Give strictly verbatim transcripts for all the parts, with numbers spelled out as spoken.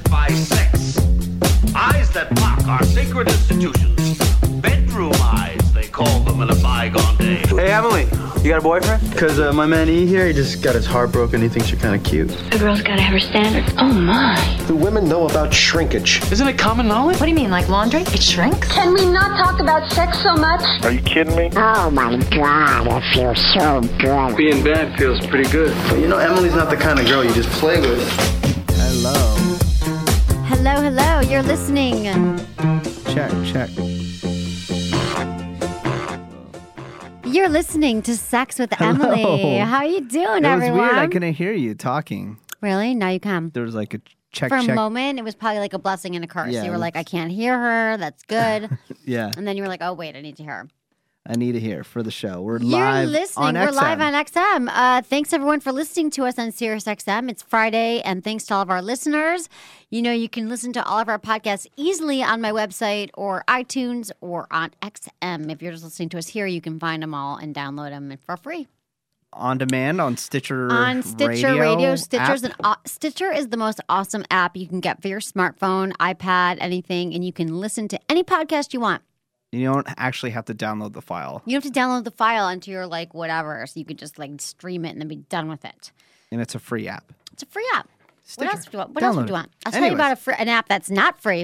by sex. Eyes that mock our sacred institutions. Bedroom eyes, they call them in a bygone day. Hey, Emily, you got a boyfriend? Because uh, my man E here, he just got his heart broken. He thinks you're kind of cute. A girl's got to have her standards. Oh, my. Do women know about shrinkage? Isn't it common knowledge? What do you mean, like laundry? It shrinks? Can we not talk about sex so much? Are you kidding me? Oh, my God, I feel so good. Being bad feels pretty good. But you know, Emily's not the kind of girl you just play with. Hello. Hello, hello. You're listening. Check, check. You're listening to Sex with Hello. Emily. How you doing, It was everyone? weird. I couldn't hear you talking. Really? Now you can. There was like a check, For check. a moment, it was probably like a blessing and a curse. Yeah, you were like, I that's- can't hear her. That's good. Yeah, And then you were like, oh, wait, I need to hear her. I need to hear for the show. We're You're live listening. on We're X M. live on X M. Uh, thanks, everyone, for listening to us on Sirius X M. It's Friday, and thanks to all of our listeners. You know, you can listen to all of our podcasts easily on my website or iTunes or on X M. If you're just listening to us here, you can find them all and download them for free. On demand on Stitcher On Stitcher Radio. Radio Stitcher's app? an aw- Stitcher is the most awesome app you can get for your smartphone, iPad, anything, and you can listen to any podcast you want. You don't actually have to download the file. You don't have to download the file onto your like whatever, so you could just like stream it and then be done with it. And it's a free app. It's a free app. Stitcher. What else do you want? What else Download would you it. want? I'll tell you Anyways. about a fr- an app that's not free.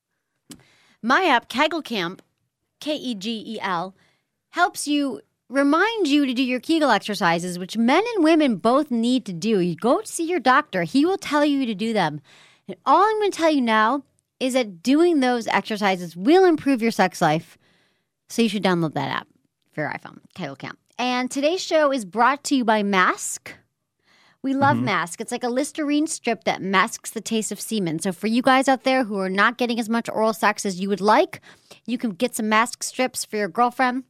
My app, Kegel Camp, K E G E L, helps you remind you to do your Kegel exercises, which men and women both need to do. You go see your doctor. He will tell you to do them. And all I'm going to tell you now is that doing those exercises will improve your sex life. So you should download that app for your iPhone, Kegel Camp. And today's show is brought to you by Mask. We love Mm-hmm. Mask. It's like a Listerine strip that masks the taste of semen. So for you guys out there who are not getting as much oral sex as you would like, you can get some mask strips for your girlfriend,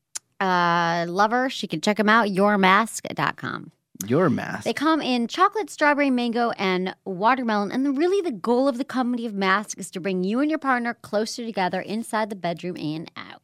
uh, lover. She can check them out, your mask dot com. Your mask. They come in chocolate, strawberry, mango, and watermelon. And the, really the goal of the company of Mask is to bring you and your partner closer together inside the bedroom and out.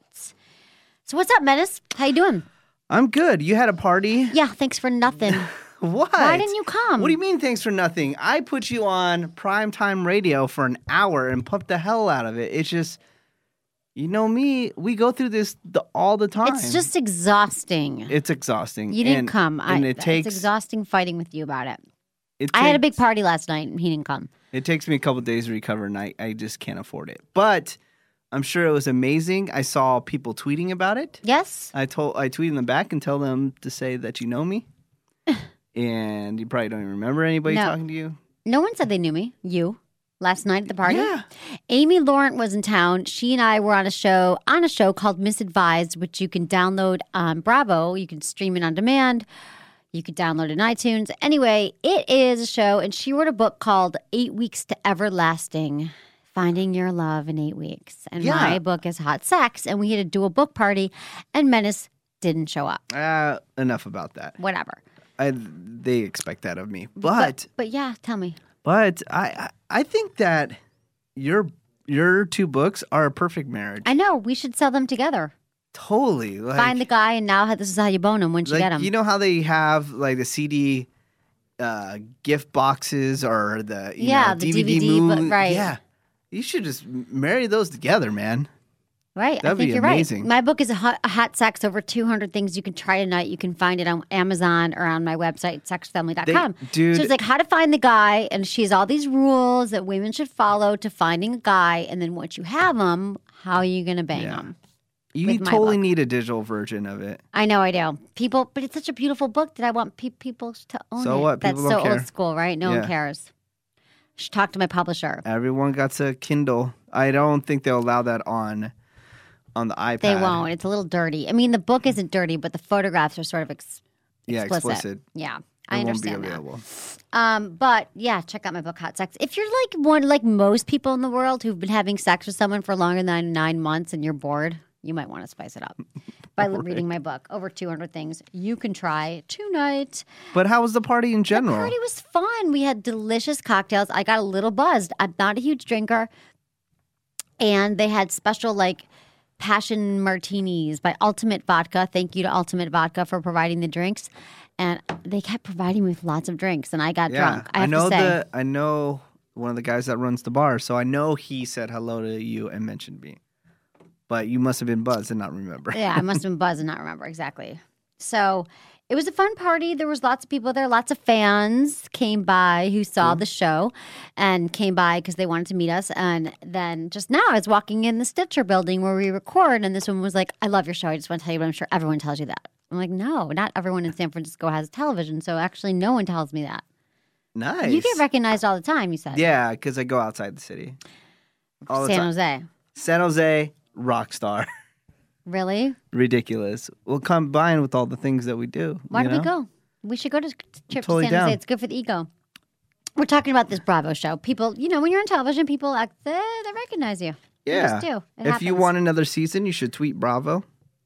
So what's up, Menace? How you doing? I'm good. You had a party? Yeah, thanks for nothing. What? Why didn't you come? What do you mean thanks for nothing? I put you on primetime radio for an hour and pumped the hell out of it. It's just, you know me, we go through this the, all the time. It's just exhausting. It's exhausting. You didn't and, come. And I, it takes, it's exhausting fighting with you about it. it I had a takes- big party last night and he didn't come. It takes me a couple days to recover and I, I just can't afford it. But I'm sure it was amazing. I saw people tweeting about it. Yes? I told I tweeted them back and tell them to say that you know me. And you probably don't even remember anybody No. talking to you. No one said they knew me. You. Last night at the party. Yeah. Amy Laurent was in town. She and I were on a show on a show called Misadvised, which you can download on Bravo. You can stream it on demand. You could download it on iTunes. Anyway, it is a show, and she wrote a book called Eight Weeks to Everlasting. Finding Your Love in Eight Weeks. And Yeah. my book is Hot Sex. And we had to do a book party, and Menace didn't show up. Uh, enough about that. Whatever. I, they expect that of me. But But yeah, tell me. but I I I think that your your two books are a perfect marriage. I know. We should sell them together. Totally. Like, Find the guy, and now this is how you bone him once you like, get him. you know how they have like the C D uh, gift boxes or the you Yeah, know, the D V D, D V D, but- movie? right. Yeah. You should just marry those together, man. Right. I That'd think be you're amazing. right. My book is a hot, a hot sex, over two hundred things you can try tonight. You can find it on Amazon or on my website, sex family dot com. They- dude- So it's like how to find the guy, and she has all these rules that women should follow to finding a guy. And then once you have them, how are you going to bang Yeah. them? You With my totally book. need a digital version of it. I know I do. People, but it's such a beautiful book that I want pe- people to own So it. what? That's People so don't care. old school, right? No Yeah. one cares. Should talk to my publisher. Everyone got a Kindle. I don't think they'll allow that on on the iPad. They won't. It's a little dirty. I mean, the book isn't dirty, but the photographs are sort of ex- Yeah, explicit. explicit. Yeah, It I won't understand be that. available. Um, but yeah, check out my book, Hot Sex. If you're like one, like most people in the world who've been having sex with someone for longer than nine months and you're bored, you might want to spice it up by reading my book. Over two hundred things you can try tonight. But how was the party in The general? party was fun. We had delicious cocktails. I got a little buzzed. I'm not a huge drinker. And they had special like passion martinis by Ultimate Vodka. Thank you to Ultimate Vodka for providing the drinks. And they kept providing me with lots of drinks, and I got yeah, drunk. I have know to say. the I know one of the guys that runs the bar. So I know he said hello to you and mentioned me. But you must have been buzzed and not remember. Yeah, I must have been buzzed and not remember exactly. So it was a fun party. There was lots of people there. Lots of fans came by who saw the show and came by because they wanted to meet us. And then just now I was walking in the Stitcher building where we record, and this woman was like, I love your show. I just want to tell you, but I'm sure everyone tells you that. I'm like, no, not everyone in San Francisco has television. So actually no one tells me that. Nice. You get recognized all the time, you said. Yeah, because I go outside the city. All the San time. Jose. San Jose, rock star. Really? Ridiculous. Well, combined with all the things that we do. Why you do know? we go? We should go to trip Totally to San down. Jose. It's good for the ego. We're talking about this Bravo show. People, you know, when you're on television, people act, they, they recognize you. They Yeah. just do. It if you happens. want another season, you should tweet Bravo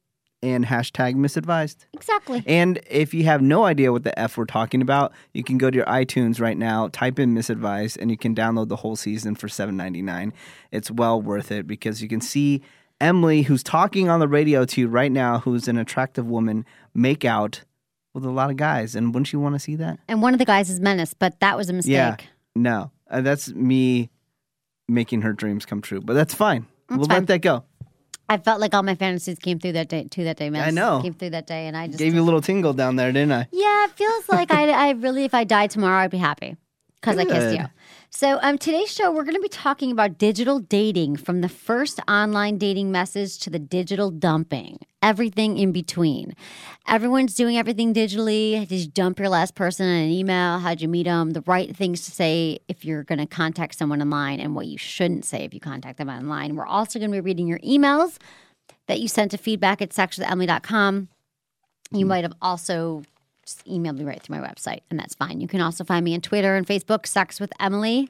and hashtag misadvised. Exactly. And if you have no idea what the F we're talking about, you can go to your iTunes right now, type in misadvised, and you can download the whole season for seven ninety-nine. It's well worth it because you can see Emily, who's talking on the radio to you right now, who's an attractive woman, make out with a lot of guys. And wouldn't you want to see that? And one of the guys is Menace, but that was a mistake. Yeah. No. Uh, that's me making her dreams come true. But that's fine. That's we'll fine. let that go. I felt like all my fantasies came through that day, to that day, Menace. I know. Came through that day, and I just Gave you a little tingle down there, didn't I? Yeah, it feels like I, I really, if I died tomorrow, I'd be happy because I kissed Good. you. So um, today's show, we're going to be talking about digital dating, from the first online dating message to the digital dumping, everything in between. Everyone's doing everything digitally. Did you dump your last person in an email? How'd you meet them? The right things to say if you're going to contact someone online, and what you shouldn't say if you contact them online. We're also going to be reading your emails that you sent to feedback at sex with emily dot com. You might have also just emailed me right through my website, and that's fine. You can also find me on Twitter and Facebook, Sex with Emily.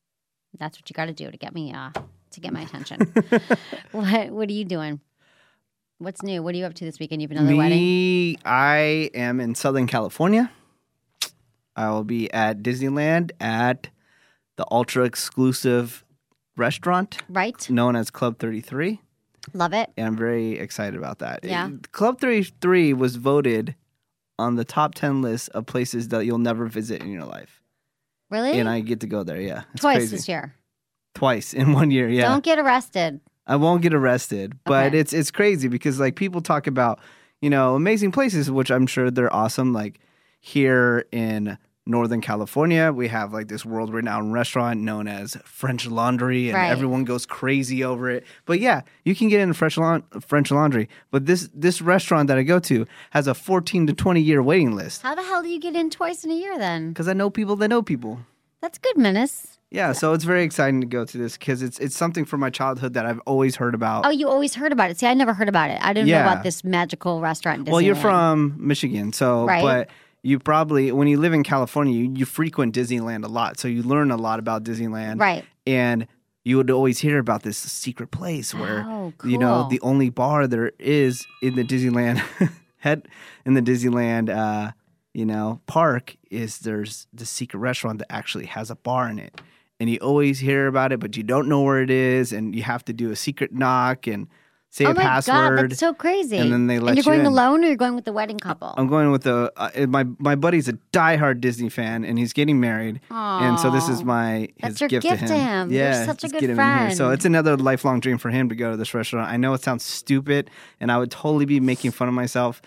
That's what you got to do to get me, uh, to get my attention. what What are you doing? What's new? What are you up to this weekend? You have another Me, wedding? I am in Southern California. I will be at Disneyland at the ultra exclusive restaurant Right? known as Club thirty-three. Love it. And I'm very excited about that. Yeah. It- Club thirty-three was voted on the top ten list of places that you'll never visit in your life. Really? And I get to go there, yeah. It's Twice crazy. this year. Twice in one year, yeah. Don't get arrested. I won't get arrested, but Okay. it's it's crazy because like people talk about, you know, amazing places, which I'm sure they're awesome. Like here in Northern California, we have like this world-renowned restaurant known as French Laundry, and Right. everyone goes crazy over it. But yeah, you can get into French La- French Laundry. But this this restaurant that I go to has a fourteen to twenty year waiting list How the hell do you get in twice in a year then? because I know people that know people. That's good, Menace. Yeah, so it's very exciting to go to this because it's it's something from my childhood that I've always heard about. Oh, you always heard about it. See, I never heard about it. I didn't know Yeah. about this magical restaurant in Well, you're Disneyland. from Michigan, so Right. but you probably when you live in California, you, you frequent Disneyland a lot, so you learn a lot about Disneyland. Right. And you would always hear about this secret place where Oh, you know cool. the only bar there is in the Disneyland head in the Disneyland uh, you know park is there's the secret restaurant that actually has a bar in it. And you always hear about it, but you don't know where it is, and you have to do a secret knock and say Oh a my password. God, that's so crazy. and then they let And you're you going in. alone, or you're going with the wedding couple? I'm going with a uh, my my buddy's a diehard Disney fan, and he's getting married, and so this is my his That's your gift, gift to to him. him. You're Yeah, such a let's good get him in here. So friend. it's another lifelong dream for him to go to this restaurant. I know it sounds stupid, and I would totally be making fun of myself,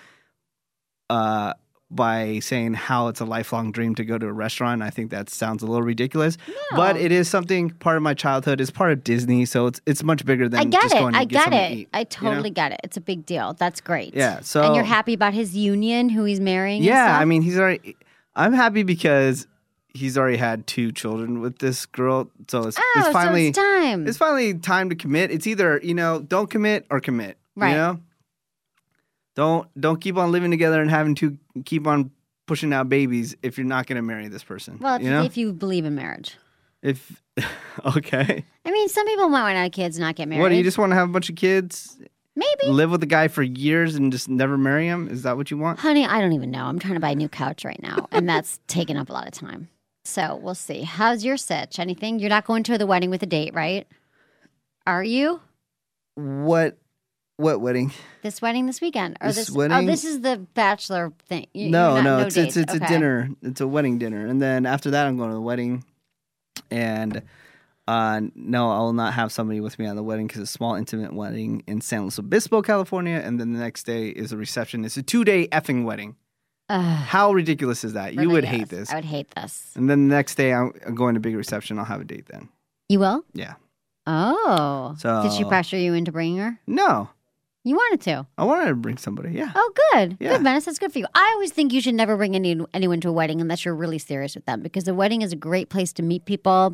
uh, by saying how it's a lifelong dream to go to a restaurant. I think that sounds a little ridiculous, but it is something part of my childhood. It's part of Disney, so it's it's much bigger than I get just it. going to I get get something it. to eat. I you know? totally get it. It's a big deal. That's great. Yeah, so and you're happy about his union, who he's marrying. and Yeah, stuff? I mean, he's already. I'm happy because he's already had two children with this girl, so it's, Oh, it's so finally it's time. It's finally time to commit. It's either you know don't commit or commit. Right. You know, don't don't keep on living together and having to keep on pushing out babies if you're not going to marry this person. Well, if you you, know, if you believe in marriage. if okay, I mean, some people might want to have kids and not get married. what do you just want to have a bunch of kids, Maybe. live with a guy for years and just never marry him? Is that what you want? Honey, I don't even know. I'm trying to buy a new couch right now, and that's taking up a lot of time. So we'll see. How's your sitch? Anything? You're not going to the wedding with a date, right? Are you? What what wedding? This wedding this weekend? Or This this, wedding? Oh, this is the bachelor thing. You- No, you're not- no, it's dates. it's it's Okay. a dinner. It's a wedding dinner, and then after that, I'm going to the wedding, And uh, no, I will not have somebody with me on the wedding because it's a small, intimate wedding in San Luis Obispo, California. And then the next day is a reception. It's a two-day effing wedding. Ugh. How ridiculous is that? Really You would is. hate this. I would hate this. And then the next day, I'm I'm going to big reception. I'll have a date then. You will? Yeah. Oh. So- Did she pressure you into bringing her? No. You wanted to. I wanted to bring somebody. Yeah. Oh, good. Yeah. Good, Venice. That's good for you. I always think you should never bring any, anyone to a wedding unless you're really serious with them because a wedding is a great place to meet people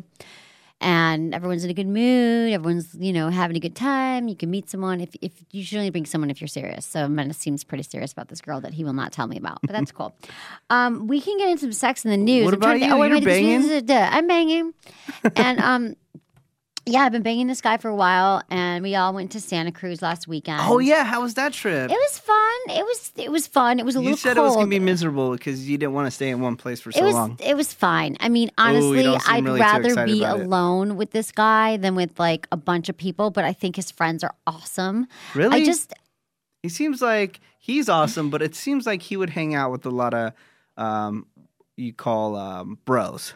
and everyone's in a good mood. Everyone's, you know, having a good time. You can meet someone. If, if you should only bring someone if you're serious. So Venice seems pretty serious about this girl that he will not tell me about, but that's cool. Um, we can get into some sex in the news. What I'm trying about to- you? oh, wait, You're wait, this- banging? this- I'm banging. And, um, yeah, I've been banging this guy for a while, and we all went to Santa Cruz last weekend. Oh, yeah. How was that trip? It was fun. It was it was fun. It was a You little said cold. it was going to be miserable because you didn't want to stay in one place for so It was long. it was fine. I mean, you honestly, don't seem I'd really too rather excited be about it. alone with this guy than with like a bunch of people. But I think his friends are awesome. Really? I just He seems like he's awesome, but it seems like he would hang out with a lot of, um, you call um, bros.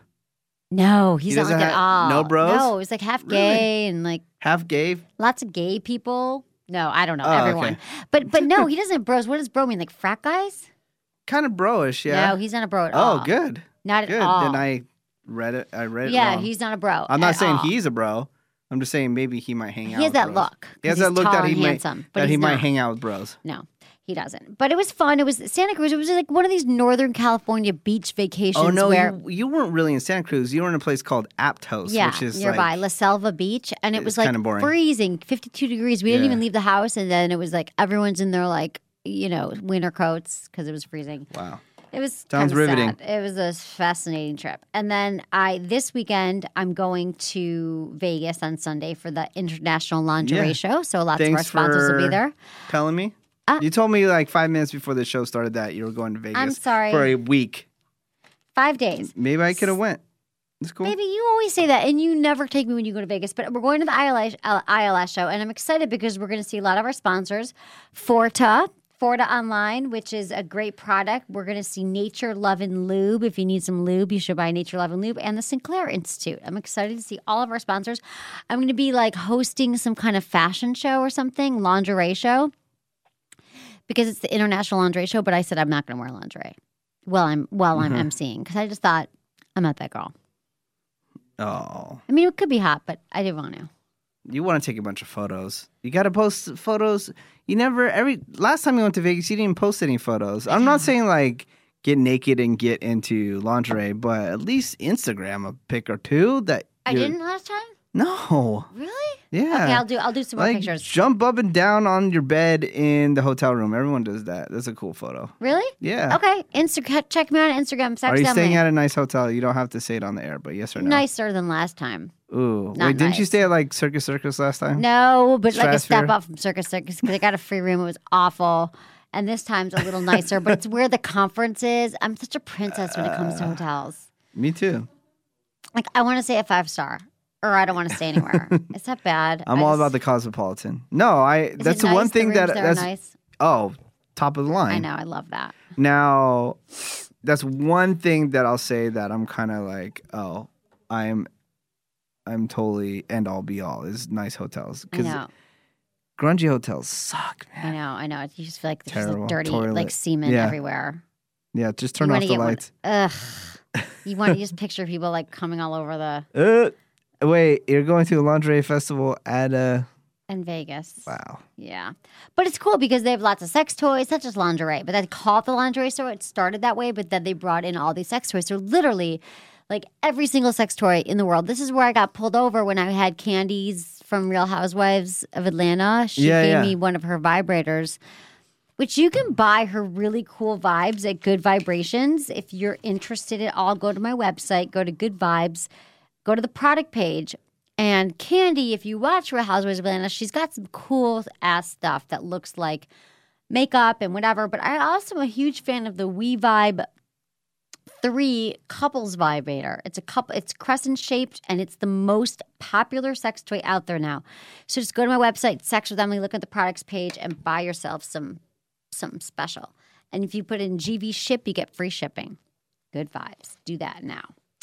no, he's He not doesn't like at all. have- no bros? No, it was like half Really? gay and like Half gay? lots of gay people. No, I don't know Oh, everyone. okay. But but no, he doesn't have bros. What does bro mean? Like frat guys? Kind of bro-ish, yeah. No, he's not a bro at all. Oh, good. Not at Good. all. Then I read it. I read it yeah, wrong. he's not a bro. I'm not at saying all. he's a bro. I'm just saying maybe he might hang out He has with that bros. look. He has 'cause that he's look tall that he and might handsome, but that he he's might not. hang out with bros. No, he doesn't. But it was fun. It was Santa Cruz. It was like one of these Northern California beach vacations Oh no, where you, you weren't really in Santa Cruz. You were in a place called Aptos, yeah, which is nearby like, La Selva Beach, and it It's was like kinda boring. freezing, fifty-two degrees. We didn't Yeah. even leave the house, and then it was like everyone's in their like you know winter coats because it was freezing. wow. It was Sounds kinda riveting. sad. It was a fascinating trip. And then I this weekend I'm going to Vegas on Sunday for the International Lingerie Yeah. Show. So lots Thanks of our sponsors will be for there. Telling me? Uh, you told me like five minutes before the show started that you were going to Vegas. I'm sorry. For a week. Five days. Maybe I could have went. It's cool. Maybe you always say that, and you never take me when you go to Vegas. But we're going to the I L S, I L S show, and I'm excited because we're going to see a lot of our sponsors. Forta, Forta Online, which is a great product. We're going to see Nature Love and Lube. If you need some lube, you should buy Nature Love and Lube, and the Sinclair Institute. I'm excited to see all of our sponsors. I'm going to be like hosting some kind of fashion show or something, lingerie show, because it's the International Lingerie Show. But I said I'm not going to wear lingerie while I'm while Mm-hmm. I'm emceeing because I just thought I'm not that girl. Oh. I mean, it could be hot, but I didn't want to. You want to take a bunch of photos. You got to post photos. You never, every, last time you went to Vegas, you didn't post any photos. I'm not saying like get naked and get into lingerie, but at least Instagram a pic or two that I you're- didn't last time. No. Really? Yeah. Okay, I'll do. I'll do some more Like pictures. jump up and down on your bed in the hotel room. Everyone does that. That's a cool photo. Really? Yeah. Okay. Insta- check me out on Instagram. Sex Are you Emily. staying at a nice hotel? You don't have to say it on the air, but yes or no? Nicer than last time. Ooh. Not Wait, didn't you nice. stay at like Circus Circus last time? No, but like a step Stratosphere? up from Circus Circus because I got a free room. It was awful. And this time's a little nicer, but it's where the conference is. I'm such a princess when it comes to hotels. Me too. Like I want to stay at five star, or I don't want to stay anywhere. It's not bad. I'm I all just- about the Cosmopolitan. No, I. Is That's it the nice? one thing the that rooms there are that's nice. oh top of the line. I know. I love that. Now, that's one thing that I'll say that I'm kind of like, oh, I'm, I'm totally end all be all is nice hotels I because know. grungy hotels suck, I man. know. I know. You just feel like there's just Terrible. like dirty, Toilet. like semen Yeah. everywhere. Yeah, just turn You off wanna the get one- lights. Ugh. You want to just picture people like coming all over the Uh, wait, you're going to a lingerie festival at a in Vegas. wow. Yeah. But it's cool because they have lots of sex toys, not just lingerie, but they call it the lingerie store. It started that way, but then they brought in all these sex toys. So literally, like every single sex toy in the world. This is where I got pulled over when I had Candice from Real Housewives of Atlanta. She Yeah, gave yeah. me one of her vibrators, which you can buy her really cool vibes at Good Vibrations. If you're interested at all, go to my website, go to Good Vibes, go to the product page. And Candy, if you watch Real Housewives of Atlanta, she's got some cool ass stuff that looks like makeup and whatever. But I also am a huge fan of the We Vibe three couples vibrator. It's a couple. It's crescent shaped, and it's the most popular sex toy out there now. So just go to my website, Sex with Emily, look at the products page, and buy yourself some something special. And if you put in G V ship, you get free shipping. Good vibes. Do that now.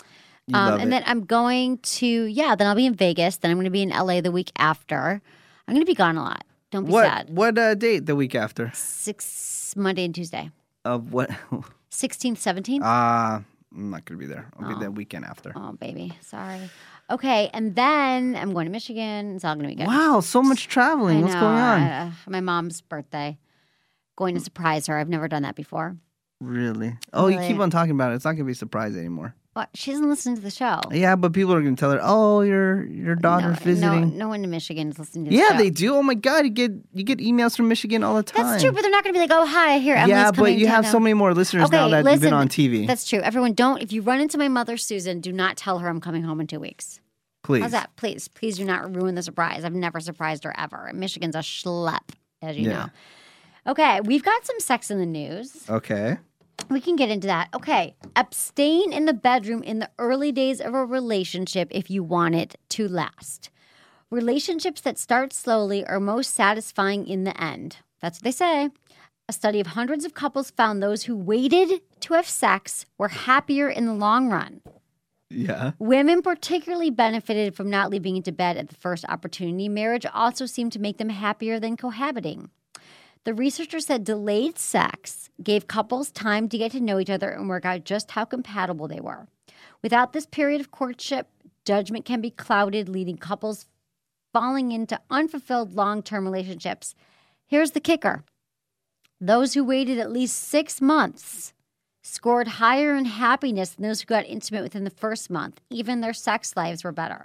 You Um, love and it. then I'm going to, yeah, then I'll be in Vegas. Then I'm going to be in L A the week after. I'm going to be gone a lot. Don't be what sad. what uh, date the week after? Six, Monday and Tuesday. Of what? sixteenth, seventeenth. Ah, I'm not gonna be there. I'll Oh. be there weekend after. Oh, baby. Sorry. Okay. And then I'm going to Michigan. It's all going to be good. Wow, so much traveling. I What's know, going on? uh, my mom's birthday. Going to surprise her. I've never done that before. Really? Oh, you Really? keep on talking about it. It's not gonna be a surprise anymore. What? She doesn't listen to the show. Yeah, but people are gonna tell her, "Oh, your your daughter no, visiting." No, no one in Michigan is listening to the Yeah, show. they do. Oh my God, you get you get emails from Michigan all the time. That's true, but they're not going to be like, oh, hi, here, Emily's yeah, coming but you to have town. so many more listeners Okay, now that you've listen, been on T V. That's true. Everyone, don't, if you run into my mother, Susan, do not tell her I'm coming home in two weeks. Please. How's that? Please, please do not ruin the surprise. I've never surprised her ever. Michigan's a schlep, as you Yeah. know. Okay, we've got some sex in the news. Okay. We can get into that. Okay, abstain in the bedroom in the early days of a relationship if you want it to last. Relationships that start slowly are most satisfying in the end. That's what they say. A study of hundreds of couples found those who waited to have sex were happier in the long run. Yeah. Women particularly benefited from not leaving into bed at the first opportunity. Marriage also seemed to make them happier than cohabiting. The researchers said delayed sex gave couples time to get to know each other and work out just how compatible they were. Without this period of courtship, judgment can be clouded, leading couples falling into unfulfilled long-term relationships. Here's the kicker. Those who waited at least six months scored higher in happiness than those who got intimate within the first month. Even their sex lives were better.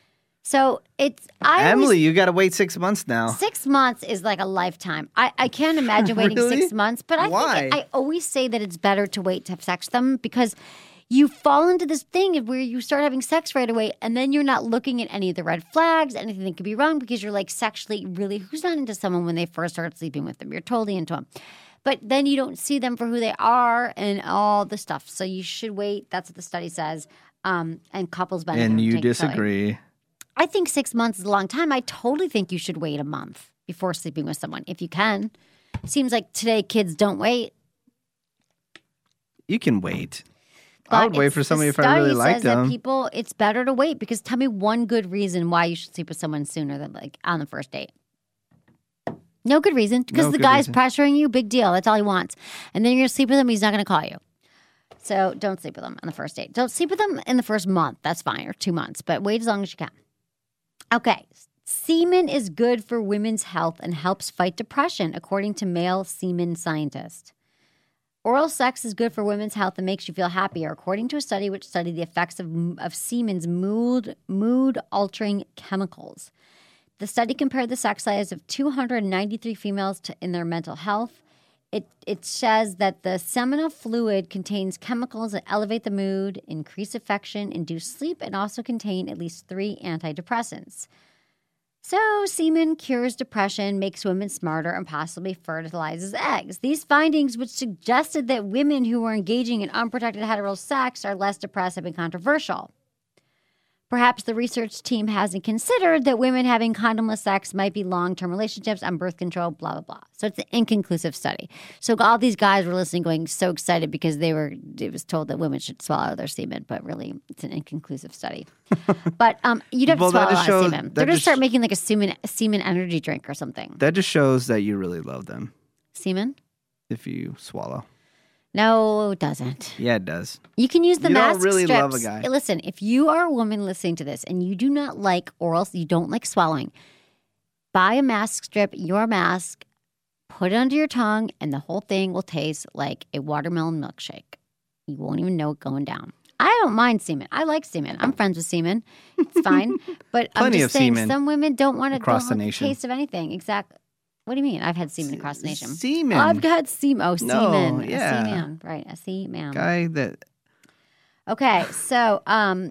So it's I Emily, always, you got to wait six months now. six months is like a lifetime. I, I can't imagine waiting Really? six months, but I Why? think I always say that it's better to wait to have sex with them because you fall into this thing of where you start having sex right away, and then you're not looking at any of the red flags, anything that could be wrong because you're like sexually really who's not into someone when they first start sleeping with them? You're totally into them. But then you don't see them for who they are and all the stuff. So you should wait. That's what the study says. Um, and couples benefit. And from you taking it slowly. disagree. I think six months is a long time. I totally think you should wait a month before sleeping with someone if you can. Seems like today kids don't wait. You can wait. I would But wait it's- for somebody the if I really study liked says that them. people, it's better to wait because tell me one good reason why you should sleep with someone sooner than like on the first date. No good reason because No the good guy's reason. pressuring you. Big deal. That's all he wants. And then you're going to sleep with him. He's not going to call you. So don't sleep with them on the first date. Don't sleep with them in the first month. That's fine, or two months. But wait as long as you can. Okay. Semen is good for women's health and helps fight depression, according to male semen scientist. Oral sex is good for women's health and makes you feel happier, according to a study which studied the effects of, of semen's mood, mood-altering chemicals. The study compared the sex lives of two hundred ninety-three females to, in their mental health. It, it says that the seminal fluid contains chemicals that elevate the mood, increase affection, induce sleep, and also contain at least three antidepressants. So, semen cures depression, makes women smarter, and possibly fertilizes eggs. These findings, which suggested that women who were engaging in unprotected hetero sex are less depressed, have been controversial. Perhaps the research team hasn't considered that women having condomless sex might be long-term relationships on birth control, blah, blah, blah. So it's an inconclusive study. So all these guys were listening going so excited because they were, it was told that women should swallow their semen, but really it's an inconclusive study. But um, you'd have Well, to that swallow a just lot of shows- semen. that They're going to just- start making like a semen, semen energy drink or something. That just shows that you really love them Semen? if you swallow. No, it doesn't. Yeah, it does. You can use the You don't mask really strips. love a guy. Listen, if you are a woman listening to this and you do not like oral, you don't like swallowing, buy a mask strip, your mask, put it under your tongue, and the whole thing will taste like a watermelon milkshake. You won't even know it going down. I don't mind semen. I like semen. I'm friends with semen. It's fine. But I'm Plenty just of saying semen some women don't want to across don't the like nation. taste of anything. Exactly. What do you mean? I've had semen across the nation. Semen. I've had semen. Oh, No, semen. yeah. A seaman. Right. A seaman. Guy that Okay, so um,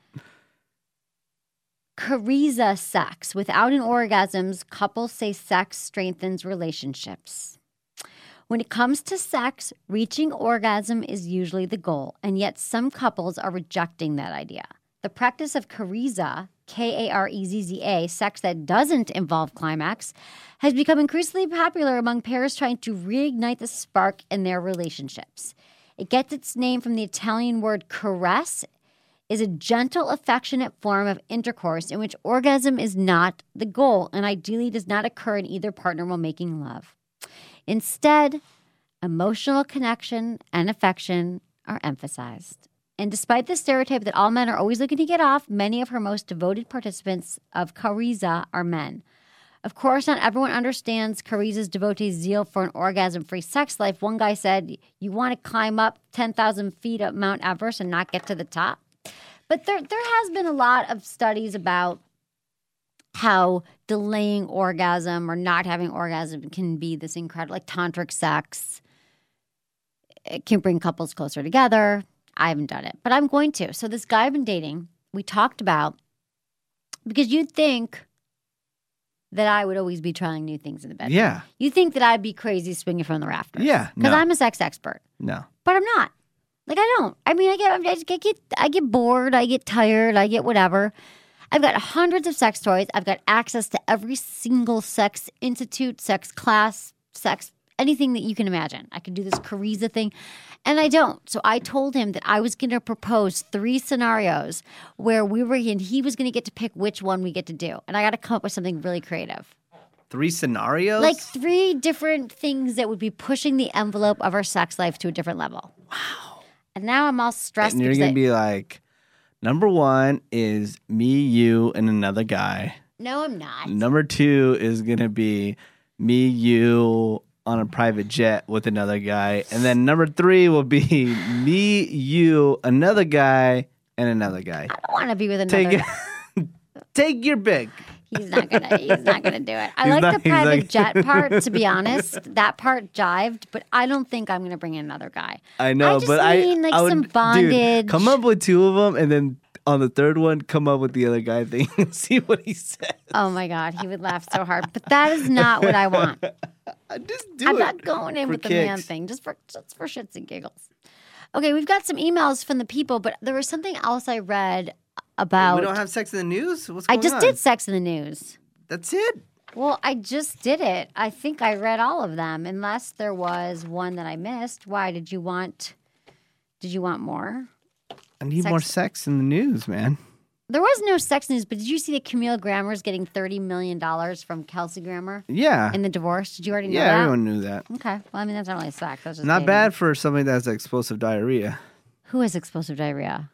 Cariza sex. Without an orgasms, couples say sex strengthens relationships. When it comes to sex, reaching orgasm is usually the goal, and yet some couples are rejecting that idea. The practice of Cariza, K A R E Z Z A, sex that doesn't involve climax, has become increasingly popular among pairs trying to reignite the spark in their relationships. It gets its name from the Italian word caress. is a gentle, affectionate form of intercourse in which orgasm is not the goal and ideally does not occur in either partner while making love. Instead, emotional connection and affection are emphasized. And despite the stereotype that all men are always looking to get off, many of her most devoted participants of Cariza are men. Of course, not everyone understands Cariza's devotee's zeal for an orgasm-free sex life. One guy said, you want to climb up ten thousand feet up Mount Everest and not get to the top? But there, there has been a lot of studies about how delaying orgasm or not having orgasm can be this incredible, like tantric sex. It can bring couples closer together. I haven't done it, but I'm going to. So this guy I've been dating, we talked about, because you'd think that I would always be trying new things in the bedroom. Yeah. You think that I'd be crazy swinging from the rafters. Yeah, Because no. I'm a sex expert. No. But I'm not. Like, I don't. I mean, I get, I just get, I get bored. I get tired. I get whatever. I've got hundreds of sex toys. I've got access to every single sex institute, sex class, sex, anything that you can imagine. I could do this Cariza thing, and I don't. So I told him that I was going to propose three scenarios where we were, and he was going to get to pick which one we get to do. And I got to come up with something really creative. Three scenarios? Like three different things that would be pushing the envelope of our sex life to a different level. Wow. And now I'm all stressed. And you're going to be like, number one is me, you, and another guy. No, I'm not. Number two is going to be me, you on a private jet with another guy. And then number three will be me, you, another guy, and another guy. I don't want to be with another Take, guy. take your pick. He's not gonna. He's not gonna do it. I He's like not- the he's private like- jet part. To be honest, that part jived, but I don't think I'm gonna bring in another guy. I know, I just but I, mean, like, I would, some dude, bondage. come up with two of them, and then on the third one, come up with the other guy thing and see what he says. Oh my god, he would laugh so hard. But that is not what I want. Just do I'm it. not going in for with the man kicks. thing, just for just for shits and giggles. Okay, we've got some emails from the people, but there was something else I read about. We don't have sex in the news? What's I going just on? did Sex in the News. That's it. Well, I just did it. I think I read all of them, unless there was one that I missed. Why did you want? Did you want more? I need Sex- more sex in the news, man. There was no sex news, but did you see that Camille Grammer's getting thirty million dollars from Kelsey Grammer Yeah. in the divorce? Did you already know yeah, that? everyone knew that. Okay. Well, I mean, that's not really sex. That's just Not dating. bad for somebody that has explosive diarrhea. Who has explosive diarrhea?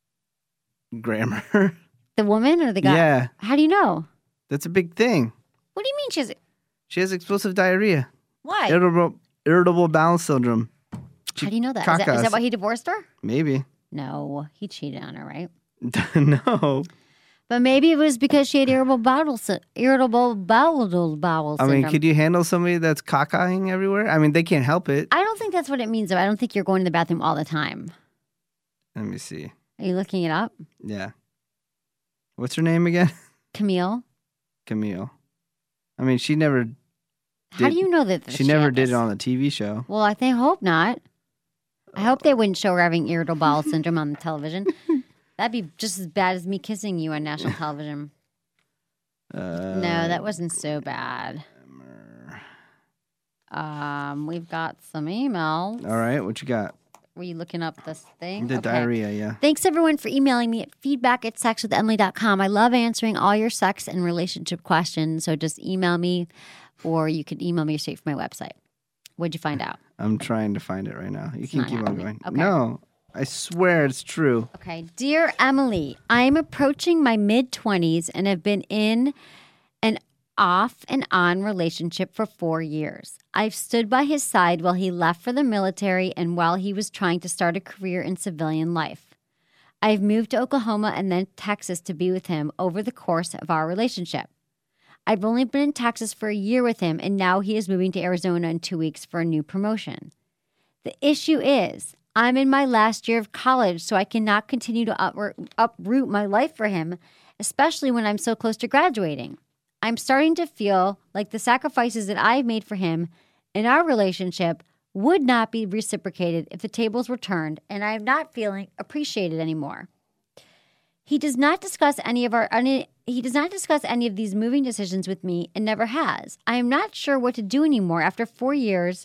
Grammar. The woman or the guy? Yeah. How do you know? That's a big thing. What do you mean she has? She has explosive diarrhea. Why? Irritable, irritable bowel syndrome. How do you know that? Is, that? is Cacas. that why he divorced her? Maybe. No, he cheated on her, right? No. But maybe it was because she had irritable bowel, sy- irritable bowel bowel I syndrome. mean, could you handle somebody that's cacaing everywhere? I mean, they can't help it. I don't think that's what it means. Though. I don't think you're going to the bathroom all the time. Let me see. Are you looking it up? Yeah. What's her name again? Camille? Camille. I mean, she never. How did- do you know that? She never had did this? it on the T V show. Well, I think hope not. I hope they wouldn't show her having irritable bowel syndrome on the television. That'd be just as bad as me kissing you on national television. Uh, No, that wasn't so bad. Um, we've got some emails. All right, what you got? Were you looking up this thing? The Okay. diarrhea, yeah. Thanks everyone for emailing me at feedback at sex with emily dot com. I love answering all your sex and relationship questions. So just email me or you can email me straight from my website. What'd you find out? I'm trying to find it right now. You can not keep on happening. going. Okay. No, I swear it's true. Okay. Dear Emily, I am approaching my mid twenties and have been in an off and on relationship for four years. I've stood by his side while he left for the military and while he was trying to start a career in civilian life. I've moved to Oklahoma and then Texas to be with him over the course of our relationship. I've only been in Texas for a year with him, and now he is moving to Arizona in two weeks for a new promotion. The issue is, I'm in my last year of college, so I cannot continue to uproot, uproot my life for him, especially when I'm so close to graduating. I'm starting to feel like the sacrifices that I've made for him in our relationship would not be reciprocated if the tables were turned, and I am not feeling appreciated anymore. He does not discuss any of our any, he does not discuss any of these moving decisions with me and never has. I am not sure what to do anymore after four years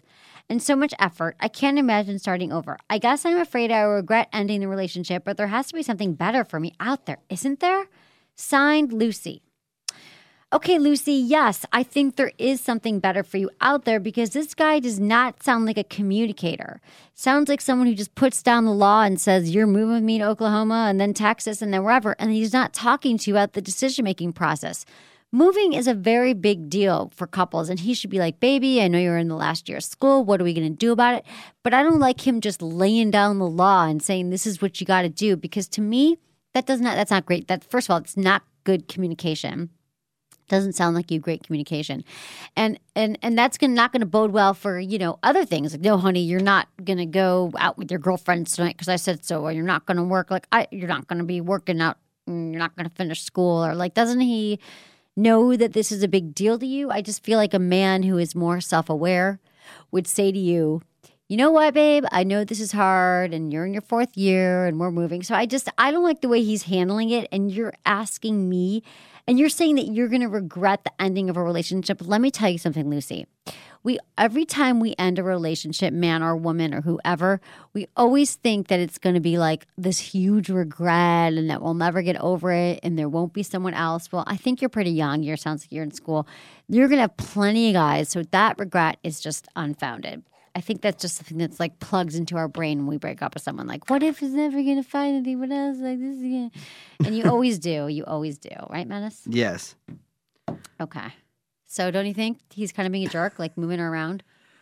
and so much effort. I can't imagine starting over. I guess I'm afraid I will regret ending the relationship, but there has to be something better for me out there, isn't there? Signed, Lucy. Okay, Lucy, yes, I think there is something better for you out there because this guy does not sound like a communicator. Sounds like someone who just puts down the law and says, you're moving with me to Oklahoma and then Texas and then wherever, and he's not talking to you about the decision-making process. Moving is a very big deal for couples, and he should be like, baby, I know you're in the last year of school. What are we going to do about it? But I don't like him just laying down the law and saying, this is what you got to do, because to me, that does not, that's not great. That, first of all, it's not good communication. Doesn't sound like you have great communication. And and and that's gonna, not going to bode well for, you know, other things. Like, no, honey, you're not going to go out with your girlfriends tonight because I said so. Or you're not going to work. Like, I, you're not going to be working out. You're not going to finish school. Or like, doesn't he know that this is a big deal to you? I just feel like a man who is more self-aware would say to you, you know what, babe? I know this is hard and you're in your fourth year and we're moving. So I just, I don't like the way he's handling it. And you're asking me, and you're saying that you're going to regret the ending of a relationship. Let me tell you something, Lucy. We, every time we end a relationship, man or woman or whoever, we always think that it's going to be like this huge regret and that we'll never get over it and there won't be someone else. Well, I think you're pretty young. You sounds like you're in school. You're going to have plenty of guys. So that regret is just unfounded. I think that's just something that's like plugs into our brain when we break up with someone. Like, what if he's never going to find anyone else like this again? And you always do. You always do. Right, Menace? Yes. Okay. So don't you think he's kind of being a jerk, like moving her around?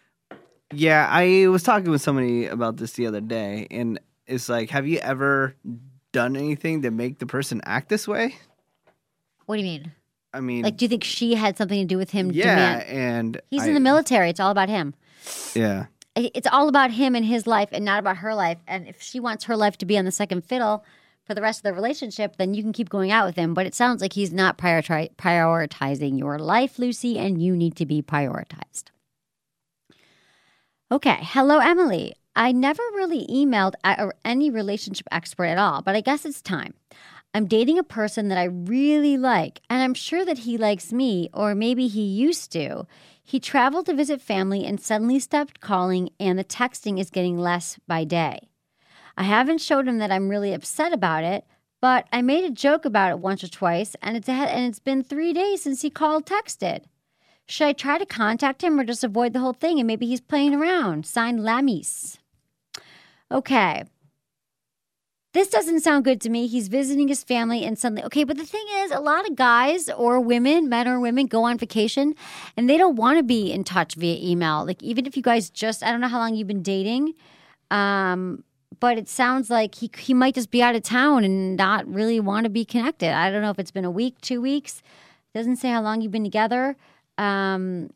Yeah, I was talking with somebody about this the other day, and it's like, have you ever done anything to make the person act this way? What do you mean? I mean... Like, do you think she had something to do with him? Yeah, demand- and... He's I, in the military. It's all about him. Yeah. It's all about him and his life and not about her life. And if she wants her life to be on the second fiddle for the rest of the relationship, then you can keep going out with him. But it sounds like he's not priori- prioritizing your life, Lucy, and you need to be prioritized. Okay. Hello, Emily. I never really emailed a- any relationship expert at all, but I guess it's time. I'm dating a person that I really like, and I'm sure that he likes me, or maybe he used to. He traveled to visit family and suddenly stopped calling, and the texting is getting less by day. I haven't showed him that I'm really upset about it, but I made a joke about it once or twice, and it's, a, and it's been three days since he called, texted. Should I try to contact him or just avoid the whole thing, and maybe he's playing around? Signed, Lamis. Okay. This doesn't sound good to me. He's visiting his family and suddenly, okay, but the thing is, a lot of guys or women, men or women, go on vacation and they don't want to be in touch via email. Like, even if you guys just, I don't know how long you've been dating, um, but it sounds like he he might just be out of town and not really want to be connected. I don't know if it's been a week, two weeks. Doesn't say how long you've been together. Um,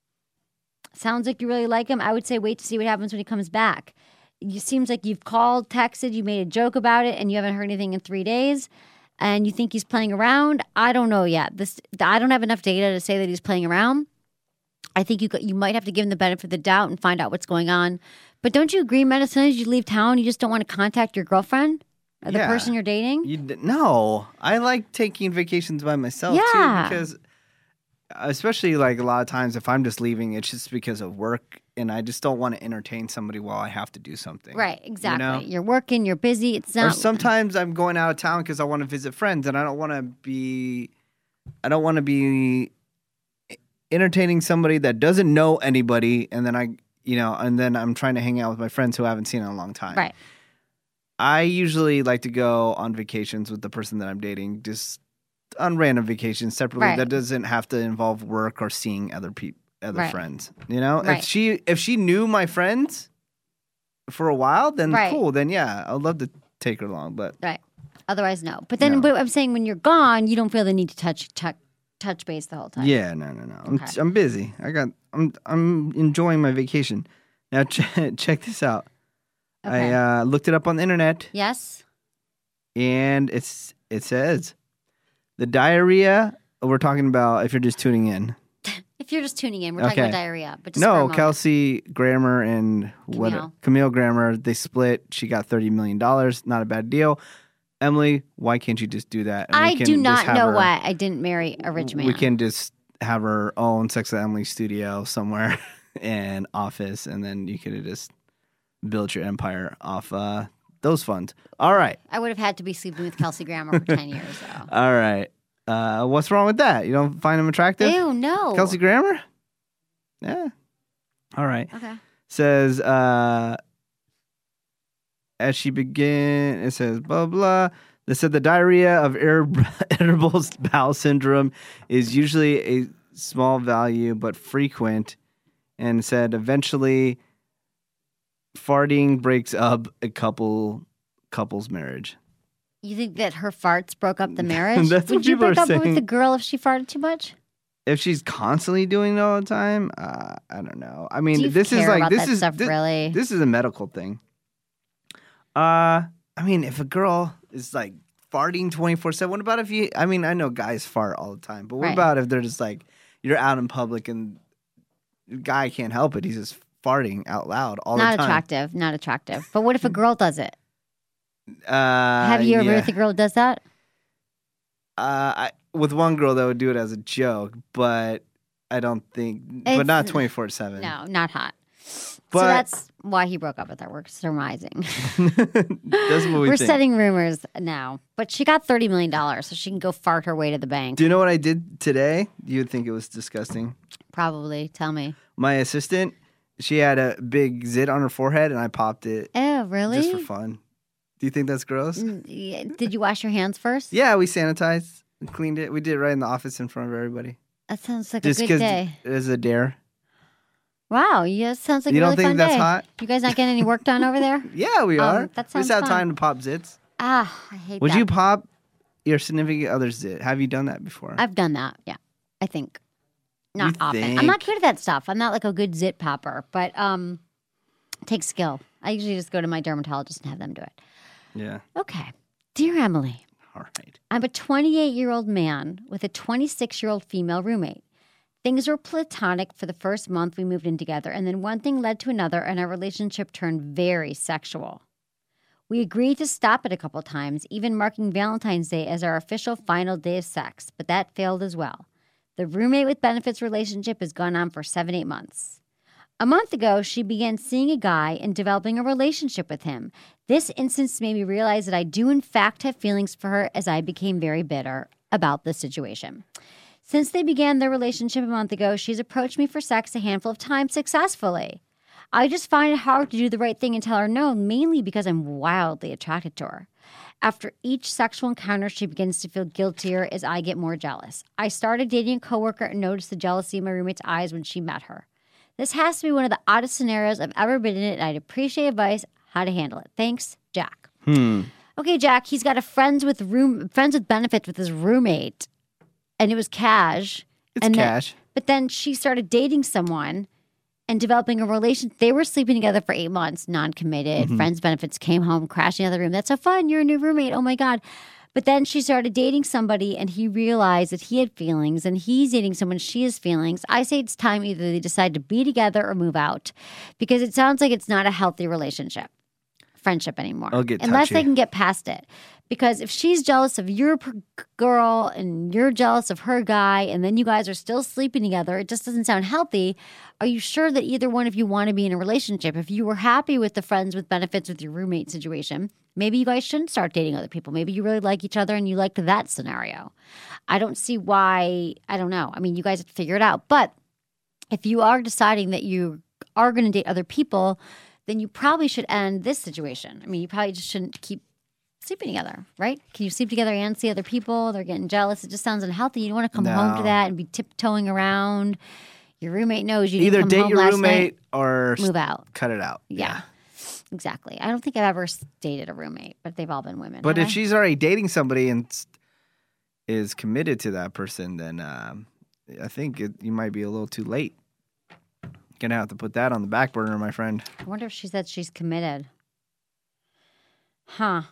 sounds like you really like him. I would say wait to see what happens when he comes back. It seems like you've called, texted, you made a joke about it, and you haven't heard anything in three days, and you think he's playing around. I don't know yet. This I don't have enough data to say that he's playing around. I think you you might have to give him the benefit of the doubt and find out what's going on. But don't you agree, Matt, as soon as you leave town, you just don't want to contact your girlfriend or the Yeah. person you're dating? You d- no, I like taking vacations by myself Yeah. too, because especially like a lot of times if I'm just leaving, it's just because of work, and I just don't want to entertain somebody while I have to do something. Right, exactly. You know? You're working, you're busy. It's Or not. sometimes I'm going out of town because I want to visit friends, and I don't want to be, I don't want to be entertaining somebody that doesn't know anybody, and then I, you know, and then I'm trying to hang out with my friends who I haven't seen in a long time. Right. I usually like to go on vacations with the person that I'm dating, just on random vacations separately. Right. That doesn't have to involve work or seeing other people, other Right. friends. You know, Right. if she if she knew my friends for a while, then Right. cool. Then yeah, I'd love to take her along. But Right. Otherwise, no. But then No. but I'm saying when you're gone, you don't feel the need to touch touch, touch base the whole time. yeah, no, no, no. I'm Okay. I'm busy. I got I'm I'm enjoying my vacation. Now ch- check this out. Okay. I uh, looked it up on the internet, Yes? and it's it says the diarrhea. We're talking about if you're just tuning in. If you're just tuning in, we're talking Okay. about diarrhea. But just for a No, moment. Kelsey Grammer and what Camille. Camille Grammer, they split. She got thirty million dollars. Not a bad deal. Emily, why can't you just do that? and we I can do just not have know her- why I didn't marry a rich man. We can just have her own Sex with Emily studio somewhere. and Office, and then you could have just built your empire off uh, those funds. All right. I would have had to be sleeping with Kelsey Grammer for ten years, though. All right. Uh, what's wrong with that? You don't find him attractive? Ew, no. Kelsey Grammer? Yeah. All right. Okay. Says, uh, as she begin, it says, blah, blah. They said the diarrhea of irritable bowel syndrome is usually a small value but frequent, and said eventually farting breaks up a couple couple's marriage. You think that her farts broke up the marriage? That's what Would you people break are up saying. with the girl if she farted too much? If she's constantly doing it all the time, uh, I don't know. I mean, Do you this is care like about this that is stuff, this, really? this is a medical thing. Uh, I mean, if a girl is like farting twenty-four seven, what about if you, I mean, I know guys fart all the time, but what Right. about if they're just like, you're out in public and the guy can't help it. He's just farting out loud all Not the time. attractive. Not attractive. But what if a girl does it? Uh, Have you ever yeah. with a girl who does that? Uh, I, with one girl that would do it as a joke, but I don't think, It's- but not twenty-four seven. No, not hot. But so that's why he broke up with her. We're surmising. that's what we We're think. setting rumors now. But she got thirty million dollars, so she can go fart her way to the bank. Do you know what I did today? You'd think it was disgusting. Probably. Tell me. My assistant, she had a big zit on her forehead, and I popped it Oh, really? just for fun. Do you think that's gross? Mm, yeah. Did you wash your hands first? Yeah, we sanitized and cleaned it. We did it right in the office in front of everybody. That sounds like Just a good because day. it was a dare. Wow, yeah, that sounds like You a don't really think fun that's day. hot? You guys not getting any work done over there? Yeah, we Um, are. that we sounds just have fun. time to pop zits. Ah, I hate Would that. you pop your significant other's zit? Have you done that before? I've done that, yeah. I think. Not You often. think? I'm not good at that stuff. I'm not like a good zit popper, but um, it takes skill. I usually just go to my dermatologist and have them do it. Yeah. Okay. Dear Emily, All right. I'm a twenty-eight-year-old man with a twenty-six-year-old female roommate. Things were platonic for the first month we moved in together, and then one thing led to another, and our relationship turned very sexual. We agreed to stop it a couple times, even marking Valentine's Day as our official final day of sex, but that failed as well. The roommate with benefits relationship has gone on for seven, eight months. A month ago, she began seeing a guy and developing a relationship with him. This instance made me realize that I do in fact have feelings for her, as I became very bitter about the situation. Since they began their relationship a month ago, she's approached me for sex a handful of times successfully. I just find it hard to do the right thing and tell her no, mainly because I'm wildly attracted to her. After each sexual encounter, she begins to feel guiltier as I get more jealous. I started dating a coworker and noticed the jealousy in my roommate's eyes when she met her. This has to be one of the oddest scenarios I've ever been in, and I'd appreciate advice how to handle it. Thanks, Jack. Hmm. Okay, Jack, he's got a friends with room friends with benefits with his roommate, and it was cash. It's and then- cash. but then she started dating someone and developing a relation. They were sleeping together for eight months, non-committed. Mm-hmm. Friends benefits came home, crashed in the other room. That's so fun. You're a new roommate. Oh my God. But then she started dating somebody and he realized that he had feelings and he's dating someone she has feelings. I say it's time either they decide to be together or move out because it sounds like it's not a healthy relationship, friendship anymore. I'll get Unless touchy. they can get past it. Because if she's jealous of your p- girl and you're jealous of her guy and then you guys are still sleeping together, it just doesn't sound healthy. Are you sure that either one of you want to be in a relationship? If you were happy with the friends with benefits with your roommate situation, maybe you guys shouldn't start dating other people. Maybe you really like each other and you liked that scenario. I don't see why, I don't know. I mean, you guys have to figure it out. But if you are deciding that you are going to date other people, then you probably should end this situation. I mean, you probably just shouldn't keep sleeping together, right? Can you sleep together and see other people? They're getting jealous. It just sounds unhealthy. You don't want to come home to No. that and be tiptoeing around. Your roommate knows you Either didn't come date home your last roommate night. or Move out. cut it out. Yeah, exactly. I don't think I've ever dated a roommate, but they've all been women. But Have if I? she's already dating somebody and s- is committed to that person, then um, I think it, you might be a little too late. Gonna have to put that on the back burner, my friend. I wonder if she said she's committed. Huh.